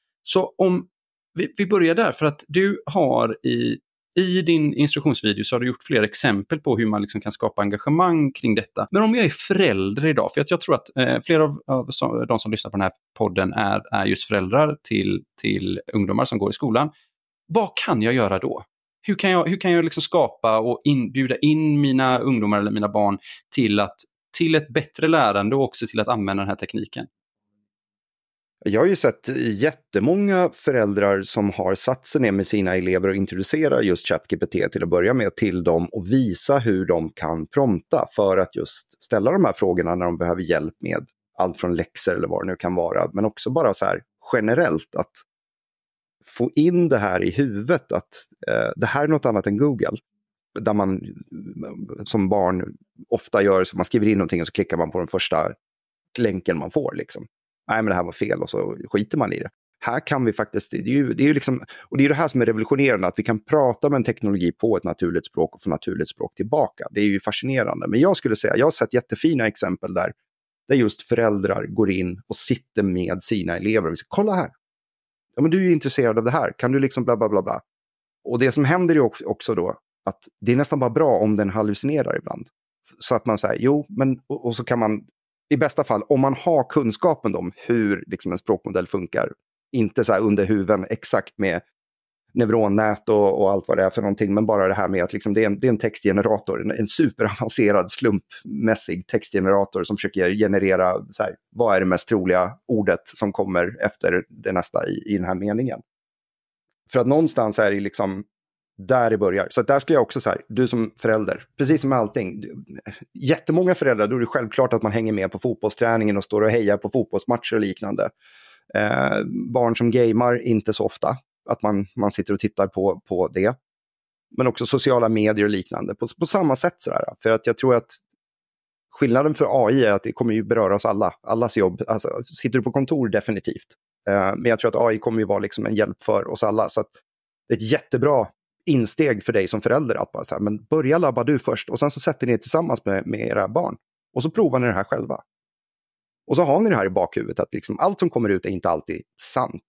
Så om vi börjar där, för att du har i din instruktionsvideo så har du gjort flera exempel på hur man kan skapa engagemang kring detta. Men om jag är förälder idag, för att jag tror att flera av de som lyssnar på den här podden är just föräldrar till ungdomar som går i skolan. Vad kan jag göra då? Hur kan jag skapa och bjuda in mina ungdomar eller mina barn till ett bättre lärande och också till att använda den här tekniken? Jag har ju sett jättemånga föräldrar som har satt sig ner med sina elever och introducera just ChatGPT till att börja med till dem och visa hur de kan prompta för att just ställa de här frågorna när de behöver hjälp med allt från läxor eller vad det nu kan vara. Men också bara så här generellt att få in det här i huvudet att det här är något annat än Google. Där man som barn ofta gör så man skriver in någonting och så klickar man på den första länken man får liksom. Nej, men det här var fel, och så skiter man i det. Här kan vi faktiskt, det är ju och det är det här som är revolutionerande, att vi kan prata med en teknologi på ett naturligt språk och få naturligt språk tillbaka. Det är ju fascinerande. Men jag skulle säga, jag har sett jättefina exempel där just föräldrar går in och sitter med sina elever och säger, kolla här. Ja, men du är ju intresserad av det här. Kan du bla bla bla bla. Och det som händer är också då att det är nästan bara bra om den hallucinerar ibland. Så att man säger, och så kan man i bästa fall, om man har kunskapen om hur en språkmodell funkar, inte så här under huven exakt med neuronnät och allt vad det är för någonting, men bara det här med att det är en textgenerator, en superavancerad slumpmässig textgenerator som försöker generera så här, vad är det mest troliga ordet som kommer efter det nästa i den här meningen. För att någonstans är det liksom där det börjar. Så att där skulle jag också säga, du som förälder, precis som med allting, jättemånga föräldrar, då är det självklart att man hänger med på fotbollsträningen och står och hejar på fotbollsmatcher och liknande. Barn som gamer, inte så ofta att man sitter och tittar på det. Men också sociala medier och liknande på samma sätt sådär. För att jag tror att skillnaden för AI är att det kommer ju beröra oss alla, allas jobb. Alltså, sitter du på kontor, definitivt. Men jag tror att AI kommer ju vara liksom en hjälp för oss alla. Så att det är ett jättebra insteg för dig som förälder att bara så här, men börja labba du först. Och sen så sätter ni tillsammans med era barn. Och så provar ni det här själva. Och så har ni det här i bakhuvudet att liksom, allt som kommer ut är inte alltid sant.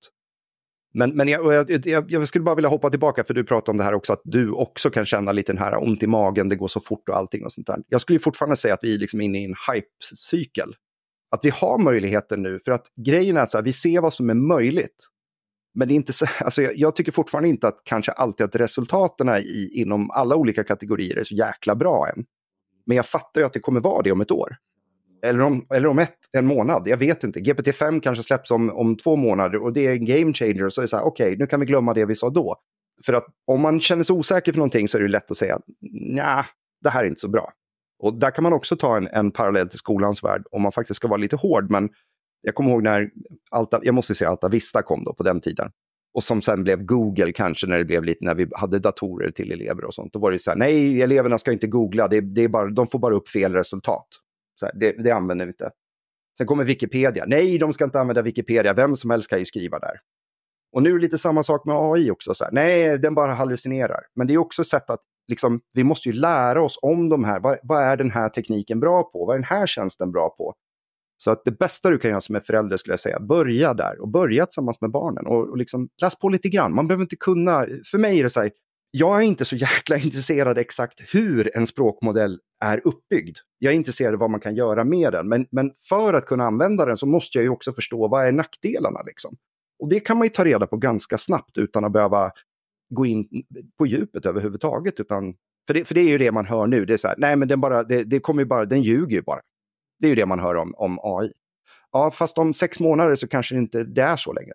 Men jag skulle bara vilja hoppa tillbaka, för du pratade om det här också, att du också kan känna lite den här ont i magen, det går så fort och allting och sånt där. Jag skulle fortfarande säga att vi är liksom inne i en hype-cykel. Att vi har möjligheten nu, för att grejen är att så här, vi ser vad som är möjligt. Men det är inte så, alltså jag tycker fortfarande inte att kanske alltid att resultaten inom alla olika kategorier är så jäkla bra än. Men jag fattar ju att det kommer vara det om ett år. Eller om en månad, jag vet inte. GPT-5 kanske släpps om 2 månader och det är en game changer, så är det så här, okej, nu kan vi glömma det vi sa då. För att om man känner sig osäker för någonting så är det lätt att säga, nej, det här är inte så bra. Och där kan man också ta en parallell till skolans värld om man faktiskt ska vara lite hård. Men jag kommer ihåg när jag måste säga Alta Vista kom då på den tiden. Och som sen blev Google kanske när det blev lite, när vi hade datorer till elever och sånt. Då var det så här, nej, eleverna ska inte googla, det är bara, de får bara upp fel resultat. Så här, det använder vi inte. Sen kommer Wikipedia. Nej, de ska inte använda Wikipedia. Vem som helst kan ju skriva där. Och nu är det lite samma sak med AI också. Så här, nej, den bara hallucinerar. Men det är också ett sätt att liksom, vi måste ju lära oss om de här. Vad är den här tekniken bra på? Vad är den här tjänsten bra på? Så att det bästa du kan göra som är förälder, skulle jag säga, börja där. Och börja tillsammans med barnen. Och liksom läs på lite grann. Man behöver inte kunna. För mig är det så här, jag är inte så jäkla intresserad exakt hur en språkmodell är uppbyggd. Jag är intresserad av vad man kan göra med den. Men för att kunna använda den så måste jag ju också förstå vad är nackdelarna liksom. Och det kan man ju ta reda på ganska snabbt utan att behöva gå in på djupet överhuvudtaget. För det är ju det man hör nu. Det är så här, nej men det kommer ju bara, den ljuger ju bara. Det är ju det man hör om AI. Ja, fast om 6 månader så kanske inte det är så längre.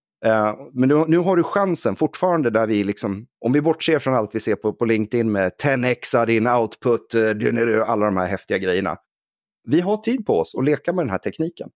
Men nu har du chansen fortfarande, där vi liksom, om vi bortser från allt vi ser på LinkedIn med 10x din output, alla de här häftiga grejerna. Vi har tid på oss att leka med den här tekniken.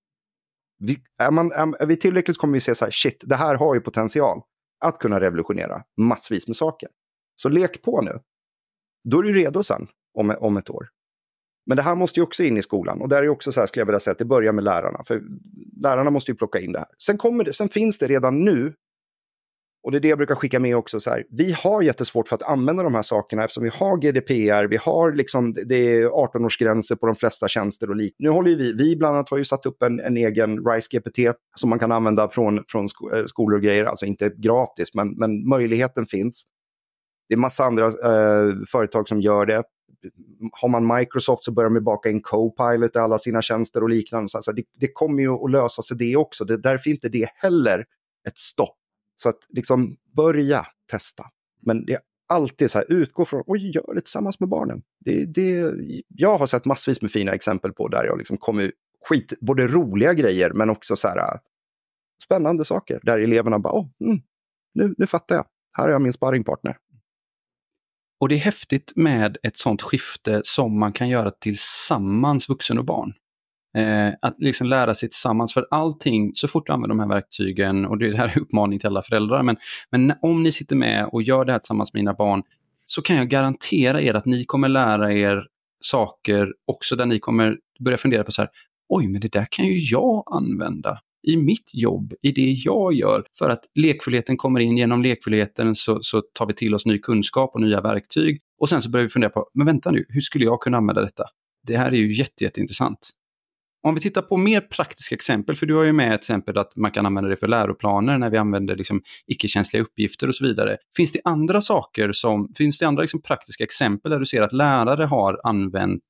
Är vi tillräckligt kommer vi se så här, shit, det här har ju potential att kunna revolutionera massvis med saker. Så lek på nu. Då är du redo sen om ett år. Men det här måste ju också in i skolan. Och där är ju också så här, skulle jag vilja säga, att det börjar med lärarna. För lärarna måste ju plocka in det här. Sen finns det redan nu. Och det är det jag brukar skicka med också. Så här, vi har jättesvårt för att använda de här sakerna. Eftersom vi har GDPR. Vi har liksom, det är 18-årsgränser på de flesta tjänster och nu håller ju vi bland annat har ju satt upp en egen RISE-GPT. Som man kan använda från skolor och grejer. Alltså inte gratis, men möjligheten finns. Det är massa andra företag som gör det. Har man Microsoft så börjar man baka in Copilot i alla sina tjänster och liknande. Så det kommer ju att lösa sig det också. Därför är inte det heller ett stopp. Så att liksom börja testa. Men det är alltid så här, utgå från och gör det tillsammans med barnen. Jag har sett massvis med fina exempel på där jag liksom kommer både roliga grejer men också så här spännande saker. Där eleverna bara, nu fattar jag. Här är jag min sparringpartner. Och det är häftigt med ett sånt skifte som man kan göra tillsammans, vuxen och barn. Att liksom lära sig tillsammans, för allting, så fort du använder de här verktygen, och det här är uppmaning till alla föräldrar, men om ni sitter med och gör det här tillsammans med mina barn, så kan jag garantera er att ni kommer lära er saker också där ni kommer börja fundera på så här, oj, men det där kan ju jag använda i mitt jobb, i det jag gör. För att lekfullheten kommer in, genom lekfullheten så tar vi till oss ny kunskap och nya verktyg. Och sen så börjar vi fundera på, men vänta nu, hur skulle jag kunna använda detta? Det här är ju jätteintressant. Om vi tittar på mer praktiska exempel, för du har ju med ett exempel att man kan använda det för läroplaner när vi använder liksom icke-känsliga uppgifter och så vidare. Finns det andra saker finns det andra liksom praktiska exempel där du ser att lärare har använt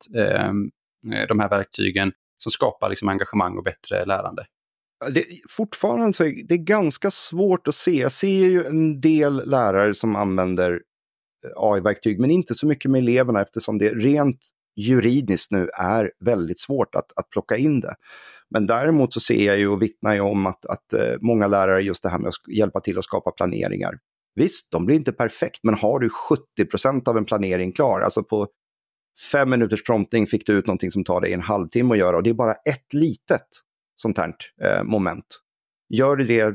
de här verktygen som skapar liksom engagemang och bättre lärande? Fortfarande så är det ganska svårt att se. Jag ser ju en del lärare som använder AI-verktyg, men inte så mycket med eleverna, eftersom det rent juridiskt nu är väldigt svårt att plocka in det. Men däremot så ser jag ju och vittnar jag om att många lärare, just det här med att hjälpa till att skapa planeringar. Visst, de blir inte perfekt, men har du 70% av en planering klar, alltså på 5 minuters prompting fick du ut någonting som tar dig en halvtimme att göra, och det är bara ett litet sånt här moment. Gör du det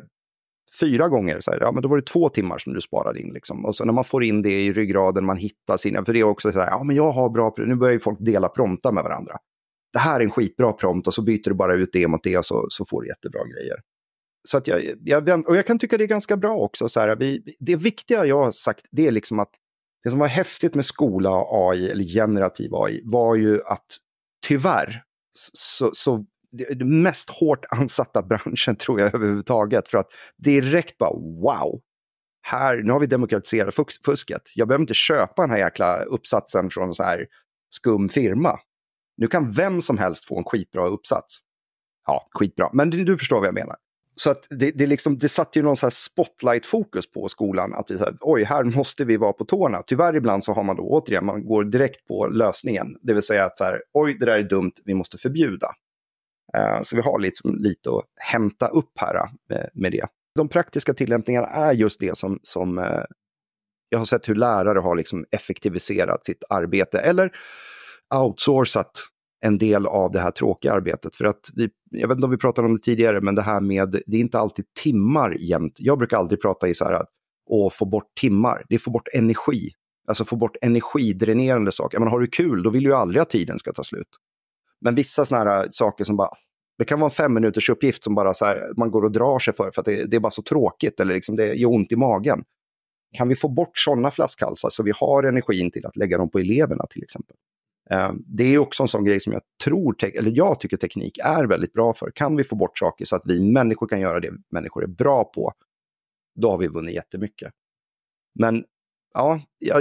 4 gånger, så här, ja, men då var det 2 timmar som du sparade in. Liksom. Och så när man får in det i ryggraden, man hittar sina, för det är också så här, ja men jag har bra, nu börjar ju folk dela promptar med varandra. Det här är en skitbra prompt, och så byter du bara ut det mot det, och så får du jättebra grejer. Så att jag kan tycka det är ganska bra också. Så här, det viktiga jag har sagt, det är liksom att det som var häftigt med skola och AI, eller generativ AI, var ju att tyvärr så det mest hårt ansatta branschen tror jag överhuvudtaget, för att direkt bara wow, nu har vi demokratiserat fusket. Jag behöver inte köpa den här jäkla uppsatsen från en så här skum firma. Nu kan vem som helst få en skitbra uppsats. Ja, skitbra, men du förstår vad jag menar. Så att det satt ju någon så här spotlight-fokus på skolan, att vi så här, oj, här måste vi vara på tårna. Tyvärr ibland så har man då återigen, man går direkt på lösningen. Det vill säga att så här, oj, det där är dumt, vi måste förbjuda. Så vi har lite att hämta upp här med det. De praktiska tillämpningarna är just det som jag har sett hur lärare har liksom effektiviserat sitt arbete, eller outsourcat en del av det här tråkiga arbetet. För att jag vet inte om vi pratade om det tidigare, men det här med, det är inte alltid timmar jämt. Jag brukar aldrig prata i så här att få bort timmar, det är få bort energi. Alltså få bort energidränerande saker. Men har du kul, då vill du ju aldrig att tiden ska ta slut. Men vissa såna här saker som bara, det kan vara en 5 minuters uppgift som bara så här, man går och drar sig för att det är bara så tråkigt, eller liksom det gör ont i magen. Kan vi få bort sådana flaskhalsar så vi har energin till att lägga dem på eleverna till exempel? Det är också en sån grej som jag tycker teknik är väldigt bra för. Kan vi få bort saker så att vi människor kan göra det människor är bra på, då har vi vunnit jättemycket. Men ja,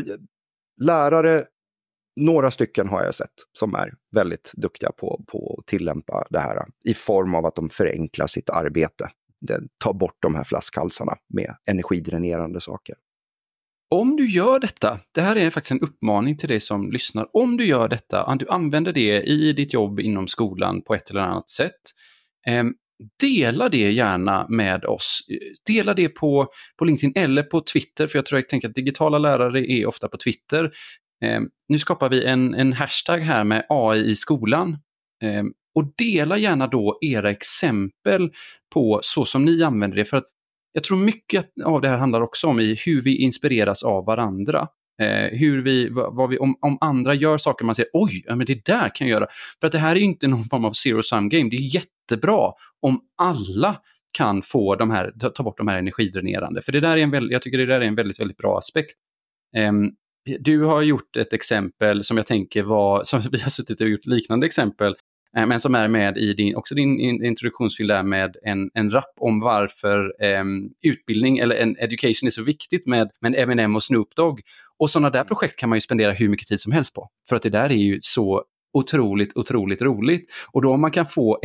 lärare, några stycken har jag sett som är väldigt duktiga på att tillämpa det här i form av att de förenklar sitt arbete. Tar bort de här flaskhalsarna med energidränerande saker. Om du gör detta, det här är faktiskt en uppmaning till dig som lyssnar. Om du gör detta, om du använder det i ditt jobb inom skolan på ett eller annat sätt, dela det gärna med oss. Dela det på LinkedIn eller på Twitter, för jag tänker att digitala lärare är ofta på Twitter. Nu skapar vi en hashtag här med AI i skolan. Och dela gärna då era exempel på så som ni använder det, för att jag tror mycket av det här handlar också om hur vi inspireras av varandra. Om andra gör saker man säger, oj, men det där kan jag göra. För att det här är inte någon form av zero-sum game. Det är jättebra om alla kan få ta bort de här energidränerande. För jag tycker det där är en väldigt, väldigt bra aspekt. Du har gjort ett exempel som jag tänker som vi har suttit och gjort liknande exempel, men som är med i din introduktionsfilm där med en rap om varför utbildning eller en education är så viktigt med Eminem och Snoop Dogg. Och sådana där projekt kan man ju spendera hur mycket tid som helst på. För att det där är ju så otroligt roligt. Och då om man kan få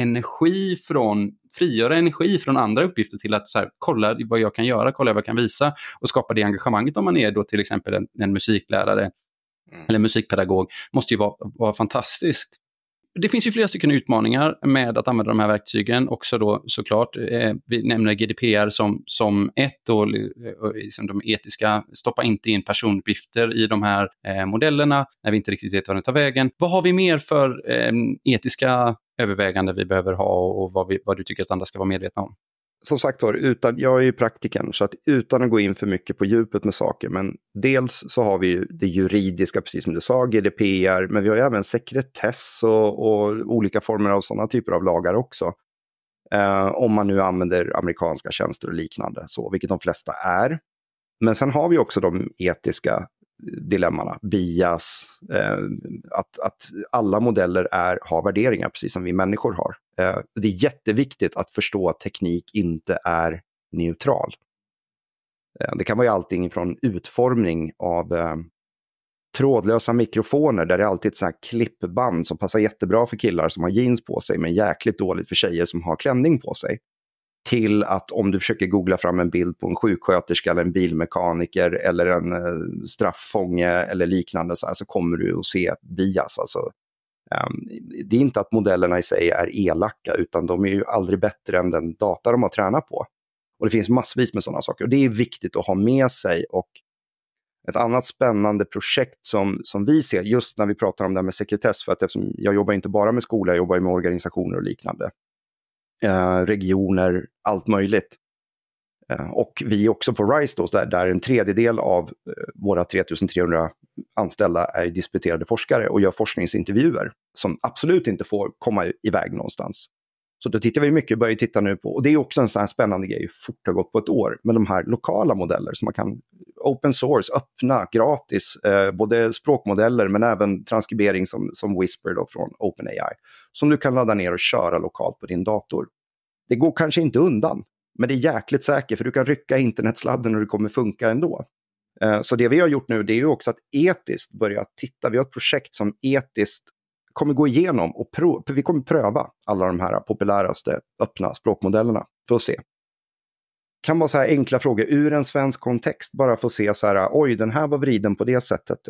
frigöra energi från andra uppgifter till att så här, kolla vad jag kan göra, kolla vad jag kan visa och skapa det engagemanget, om man är då till exempel en musiklärare eller musikpedagog, måste ju vara fantastiskt. Det finns ju flera stycken utmaningar med att använda de här verktygen också då, såklart. Vi nämner GDPR som ett, och liksom de etiska, stoppa inte in personuppgifter i de här modellerna när vi inte riktigt vet vad den tar vägen. Vad har vi mer för etiska överväganden vi behöver ha, och vad du tycker att andra ska vara medvetna om? Som sagt var, jag är ju praktikern, så att utan att gå in för mycket på djupet med saker, men dels så har vi ju det juridiska, precis som du sa, GDPR, men vi har ju även sekretess och olika former av sådana typer av lagar också. Om man nu använder amerikanska tjänster och liknande, vilket de flesta är. Men sen har vi också de etiska dilemmana, bias, att alla modeller har värderingar precis som vi människor har. Det är jätteviktigt att förstå att teknik inte är neutral. Det kan vara ju allting från utformning av trådlösa mikrofoner, där det är alltid ett sånt här klippband som passar jättebra för killar som har jeans på sig, men jäkligt dåligt för tjejer som har klänning på sig. Till att om du försöker googla fram en bild på en sjuksköterska eller en bilmekaniker eller en strafffånge eller liknande, så kommer du att se bias. Alltså, det är inte att modellerna i sig är elaka, utan de är ju aldrig bättre än den data de har tränat på. Och det finns massvis med sådana saker. Och det är viktigt att ha med sig. Och ett annat spännande projekt som vi ser just när vi pratar om det här med sekretess, för att eftersom jag jobbar inte bara med skola, jag jobbar med organisationer och liknande. Regioner, allt möjligt. Och vi också på RISE då, där en tredjedel av våra 3300 anställda är disputerade forskare och gör forskningsintervjuer som absolut inte får komma iväg någonstans. Så då tittar vi mycket, börjar titta nu på, och det är också en sån här spännande grej, hur fort det har gått på ett år, med de här lokala modeller som man kan, open source, öppna, gratis, både språkmodeller men även transkribering som Whisper då från OpenAI, som du kan ladda ner och köra lokalt på din dator. Det går kanske inte undan, men det är jäkligt säkert, för du kan rycka internetsladden och det kommer funka ändå. Så det vi har gjort nu, det är ju också att etiskt börja titta. Vi har ett projekt som etiskt kommer gå igenom och vi kommer pröva alla de här populäraste öppna språkmodellerna för att se. Kan vara så här enkla frågor ur en svensk kontext, bara för att se så här, oj, den här var vriden på det sättet.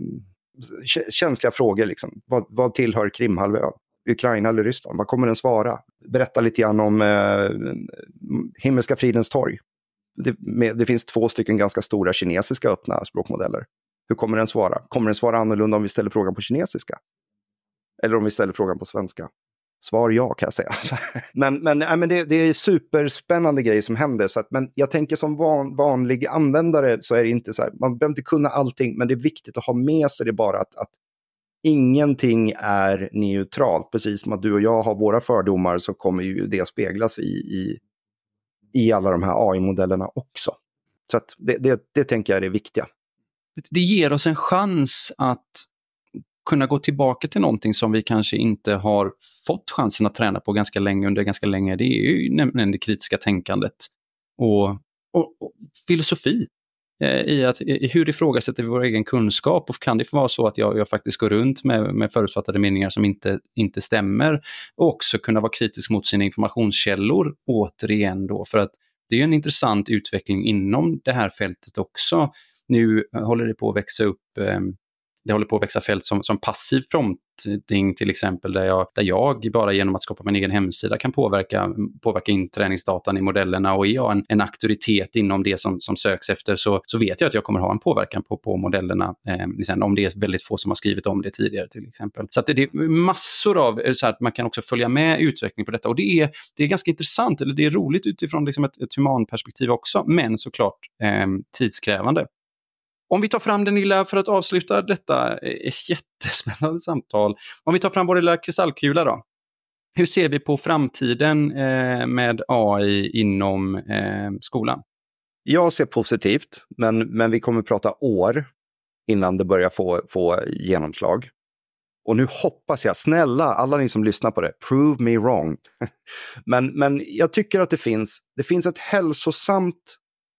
Känsliga frågor liksom. Vad tillhör Krimhalvön? Ukraina eller Ryssland? Vad kommer den svara? Berätta lite grann om Himmelska fridens torg. Det finns 2 stycken ganska stora kinesiska öppna språkmodeller. Hur kommer den svara? Kommer den svara annorlunda om vi ställer frågan på kinesiska? Eller om vi ställer frågan på svenska? Svar ja, kan jag säga. men det är superspännande grejer som händer. Så att, men jag tänker som vanlig användare så är det inte så här, man behöver inte kunna allting, men det är viktigt att ha med sig det bara att ingenting är neutralt. Precis som att du och jag har våra fördomar, så kommer ju det speglas i alla de här AI-modellerna också. Så att det tänker jag är det viktiga. Det ger oss en chans att kunna gå tillbaka till någonting som vi kanske inte har fått chansen att träna på under ganska länge. Det är ju nämligen det kritiska tänkandet och filosofi. I hur ifrågasätter vi vår egen kunskap, och kan det vara så att jag faktiskt går runt med förutfattade meningar som inte stämmer, och också kunna vara kritisk mot sina informationskällor återigen då, för att det är en intressant utveckling inom det här fältet också. Nu håller det på att växa upp det håller på att växa fält som passiv prompting till exempel, där jag bara genom att skapa min egen hemsida kan påverka inträningsdatan i modellerna, och är jag en auktoritet inom det som söks efter, så vet jag att jag kommer ha en påverkan på modellerna om det är väldigt få som har skrivit om det tidigare till exempel. Så att det är massor av så att man kan också följa med utveckling på detta, och det är ganska intressant, eller det är roligt utifrån liksom ett humanperspektiv också, men såklart tidskrävande. Om vi tar fram den lilla, för att avsluta detta jättespännande samtal, om vi tar fram vår lilla kristallkula då. Hur ser vi på framtiden med AI inom skolan? Jag ser positivt, men vi kommer prata år innan det börjar få genomslag. Och nu hoppas jag, snälla alla ni som lyssnar på det, prove me wrong. men jag tycker att det finns ett hälsosamt,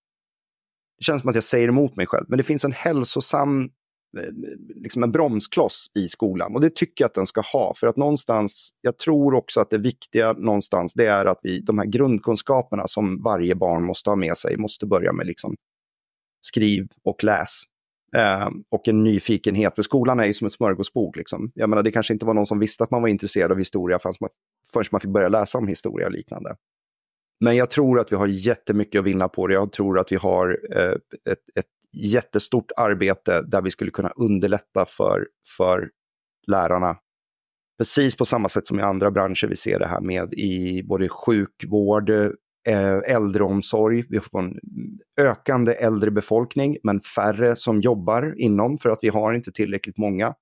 det känns som att jag säger emot mig själv, men det finns en hälsosam liksom en bromskloss i skolan, och det tycker jag att den ska ha, för att någonstans, jag tror också att det viktiga någonstans, det är att de här grundkunskaperna som varje barn måste ha med sig, måste börja med liksom skriv och läs och en nyfikenhet, för skolan är ju som ett smörgåsbord liksom. Jag menar, det kanske inte var någon som visste att man var intresserad av historia förrän man fick börja läsa om historia och liknande. Men jag tror att vi har jättemycket att vinna på det. Jag tror att vi har ett jättestort arbete där vi skulle kunna underlätta för lärarna. Precis på samma sätt som i andra branscher vi ser det här med i både sjukvård, äldreomsorg. Vi får en ökande äldre befolkning, men färre som jobbar inom, för att vi har inte tillräckligt många.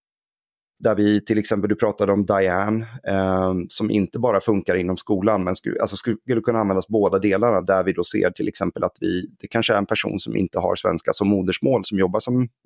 Där vi till exempel, du pratade om Diane, som inte bara funkar inom skolan, men skulle kunna användas båda delarna, där vi då ser till exempel att det kanske är en person som inte har svenska som modersmål, som jobbar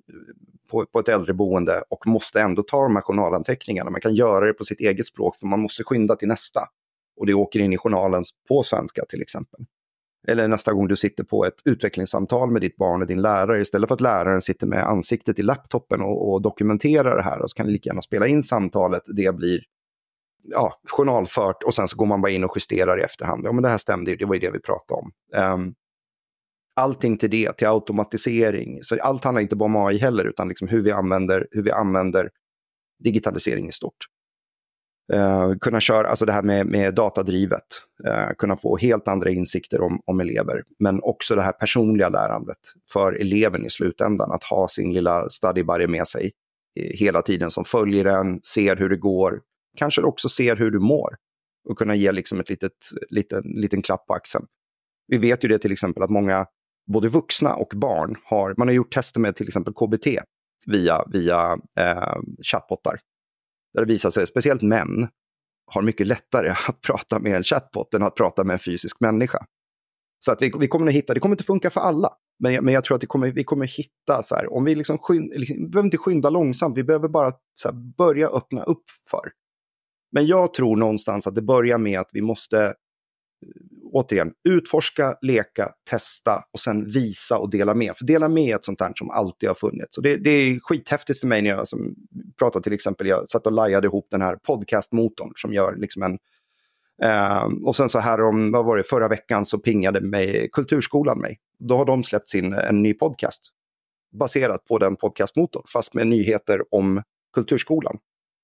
på ett äldreboende och måste ändå ta de här journalanteckningarna. Man kan göra det på sitt eget språk, för man måste skynda till nästa. Och det åker in i journalen på svenska till exempel. Eller nästa gång du sitter på ett utvecklingssamtal med ditt barn och din lärare, istället för att läraren sitter med ansiktet i laptopen och dokumenterar det här, och så kan du lika gärna spela in samtalet, det blir journalfört, och sen så går man bara in och justerar i efterhand. Ja, men det här stämde, det var ju det vi pratade om. Allting till automatisering. Så allt handlar inte bara om AI heller, utan liksom hur vi använder digitalisering i stort. Kunna köra, alltså det här med datadrivet, kunna få helt andra insikter om elever, men också det här personliga lärandet för eleven i slutändan, att ha sin lilla study buddy med sig hela tiden som följer den, ser hur det går, kanske också ser hur du mår och kunna ge liksom ett liten klapp på axeln. Vi vet ju det till exempel att många, både vuxna och barn, man har gjort tester med till exempel KBT via chatbottar. Där det visar sig, speciellt män har mycket lättare att prata med en chatbot än att prata med en fysisk människa. Så att vi kommer att hitta, det kommer inte funka för alla. Men jag tror att vi kommer hitta så här, om vi liksom vi behöver inte skynda långsamt, vi behöver bara så här, börja öppna upp för. Men jag tror någonstans att det börjar med att vi måste återigen utforska, leka, testa och sen visa och dela med. För dela med är ett sånt här som alltid har funnits. Så det är skithäftigt för mig när jag pratar, till exempel, jag satt och lajade ihop den här podcastmotorn som gör liksom och sen så här förra veckan så pingade Kulturskolan mig. Då har de släppt en ny podcast baserat på den podcastmotorn, fast med nyheter om Kulturskolan.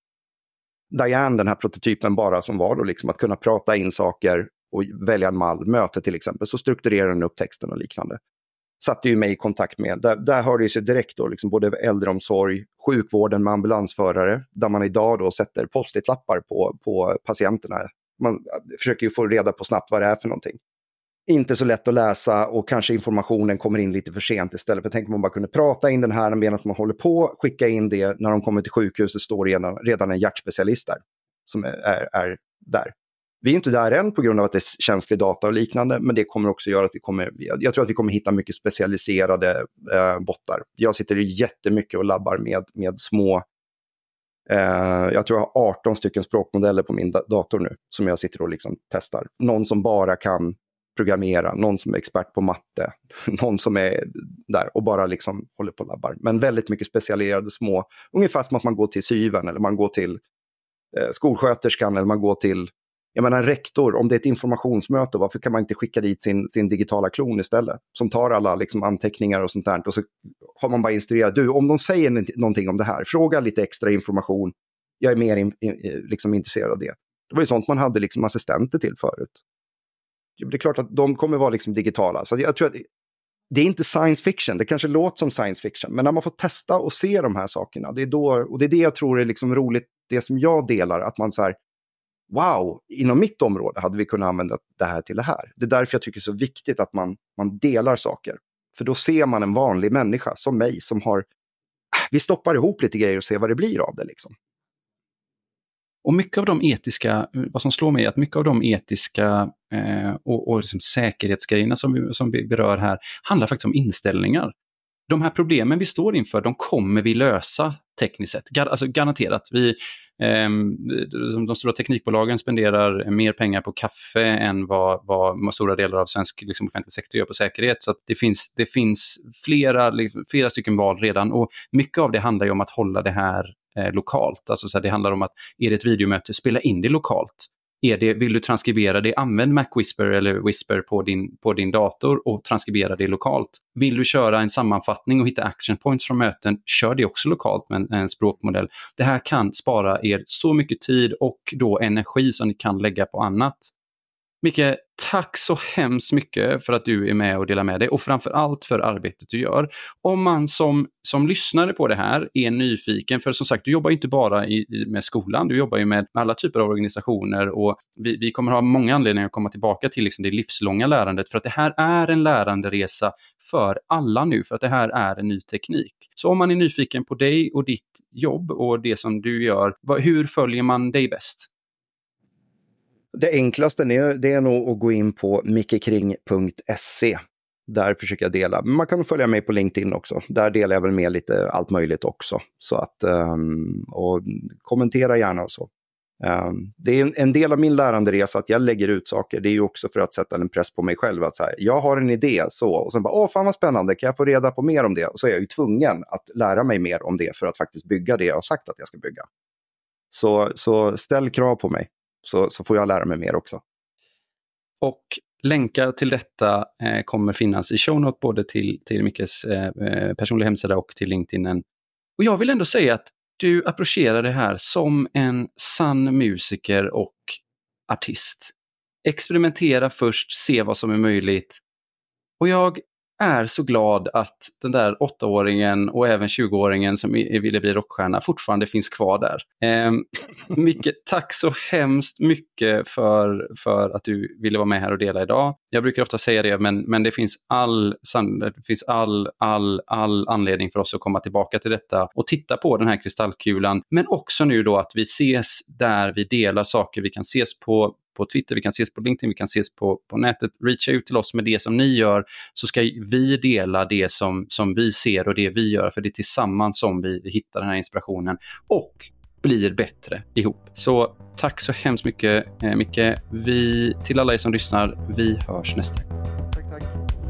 Diane, den här prototypen bara som var då liksom att kunna prata in saker och välja en mall, möte till exempel, så strukturerar den upp texten och liknande. Satte ju mig i kontakt med, där hörde ju sig direkt då liksom både äldreomsorg, sjukvården med ambulansförare, där man idag då sätter post-it-lappar på patienterna. Man försöker ju få reda på snabbt vad det är för någonting. Inte så lätt att läsa och kanske informationen kommer in lite för sent istället. För tänk om man bara kunde prata in den här medan man håller på, skicka in det när de kommer till sjukhuset, står redan en hjärtspecialist där som är där. Vi är inte där än på grund av att det är känslig data och liknande, men det kommer också göra att jag tror att vi kommer hitta mycket specialiserade bottar. Jag sitter jättemycket och labbar med små, jag tror jag har 18 stycken språkmodeller på min dator nu som jag sitter och liksom testar. Någon som bara kan programmera, någon som är expert på matte, någon som är där och bara liksom håller på och labbar. Men väldigt mycket specialiserade små, ungefär som att man går till syven eller man går till skolsköterskan eller man går till, jag menar, en rektor, om det är ett informationsmöte, varför kan man inte skicka dit sin digitala klon istället? Som tar alla liksom anteckningar och sånt där. Och så har man bara instruerat, om de säger någonting om det här, fråga lite extra information. Jag är mer liksom intresserad av det. Det var ju sånt man hade liksom assistenter till förut. Det är klart att de kommer vara liksom digitala. Så jag tror att det är inte science fiction. Det kanske låter som science fiction. Men när man får testa och se de här sakerna, det är då, och det är det jag tror är liksom roligt, det som jag delar, att man så här, wow, inom mitt område hade vi kunnat använda det här till det här. Det är därför jag tycker det är så viktigt att man delar saker. För då ser man en vanlig människa som mig som har, vi stoppar ihop lite grejer och ser vad det blir av det liksom. Och mycket av de etiska, vad som slår mig är att mycket av de etiska och liksom säkerhetsgrejerna som vi berör här handlar faktiskt om inställningar. De här problemen vi står inför, de kommer vi lösa tekniskt sett. Alltså garanterat. De stora teknikbolagen spenderar mer pengar på kaffe än vad stora delar av svensk liksom, offentlig sektor gör på säkerhet. Så att det finns flera stycken val redan. Och mycket av det handlar ju om att hålla det här lokalt. Alltså så här, det handlar om att, är det ett videomöte, spela in det lokalt. Vill du transkribera det, använd MacWhisper eller Whisper på din dator och transkribera det lokalt. Vill du köra en sammanfattning och hitta action points från möten, kör det också lokalt med en språkmodell. Det här kan spara er så mycket tid och då energi som ni kan lägga på annat. Micke, tack så hemskt mycket för att du är med och delar med dig och framförallt för arbetet du gör. Om man som lyssnare på det här är nyfiken, för som sagt, du jobbar inte bara med skolan, du jobbar ju med alla typer av organisationer och vi kommer ha många anledningar att komma tillbaka till liksom det livslånga lärandet, för att det här är en läranderesa för alla nu, för att det här är en ny teknik. Så om man är nyfiken på dig och ditt jobb och det som du gör, hur följer man dig bäst? Det enklaste det är nog att gå in på mickekring.se. Där försöker jag dela. Men man kan följa mig på LinkedIn också. Där delar jag väl med lite allt möjligt också. Så att, och kommentera gärna och så. Det är en del av min läranderesa att jag lägger ut saker. Det är ju också för att sätta en press på mig själv. Att så här, jag har en idé så. Och sen bara, fan vad spännande. Kan jag få reda på mer om det? Och så är jag ju tvungen att lära mig mer om det för att faktiskt bygga det jag har sagt att jag ska bygga. Så ställ krav på mig. Så får jag lära mig mer också. Och länkar till detta kommer finnas i show note både till Mickes personliga hemsida och till LinkedIn. Och jag vill ändå säga att du approcherar det här som en sann musiker och artist. Experimentera först, se vad som är möjligt. Och jag är så glad att den där 8-åringen och även 20-åringen som ville bli rockstjärna fortfarande finns kvar där. Micke, tack så hemskt mycket för att du ville vara med här och dela idag. Jag brukar ofta säga det, men det finns all anledning för oss att komma tillbaka till detta och titta på den här kristallkulan. Men också nu då att vi ses där vi delar saker. Vi kan ses på Twitter, vi kan ses på LinkedIn, vi kan ses på nätet. Reacha ut till oss med det som ni gör, så ska vi dela det som vi ser och det vi gör, för det är tillsammans som vi hittar den här inspirationen och blir bättre ihop. Så tack så hemskt mycket, Micke. Till alla er som lyssnar, vi hörs nästa gång. Tack.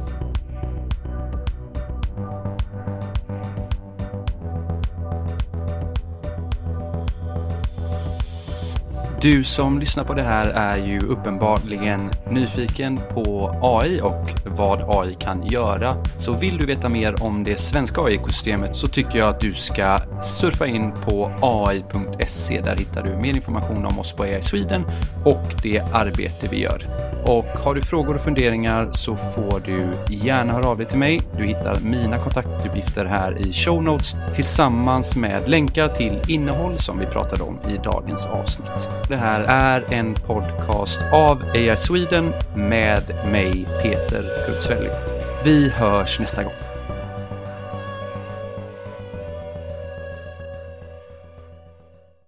Du som lyssnar på det här är ju uppenbarligen nyfiken på AI och vad AI kan göra. Så vill du veta mer om det svenska AI-ekosystemet så tycker jag att du ska surfa in på ai.se. Där hittar du mer information om oss på AI Sweden och det arbete vi gör. Och har du frågor och funderingar så får du gärna höra av dig till mig. Du hittar mina kontaktuppgifter här i show notes tillsammans med länkar till innehåll som vi pratade om i dagens avsnitt. Det här är en podcast av AI Sweden med mig, Peter Kutzfeldt. Vi hörs nästa gång.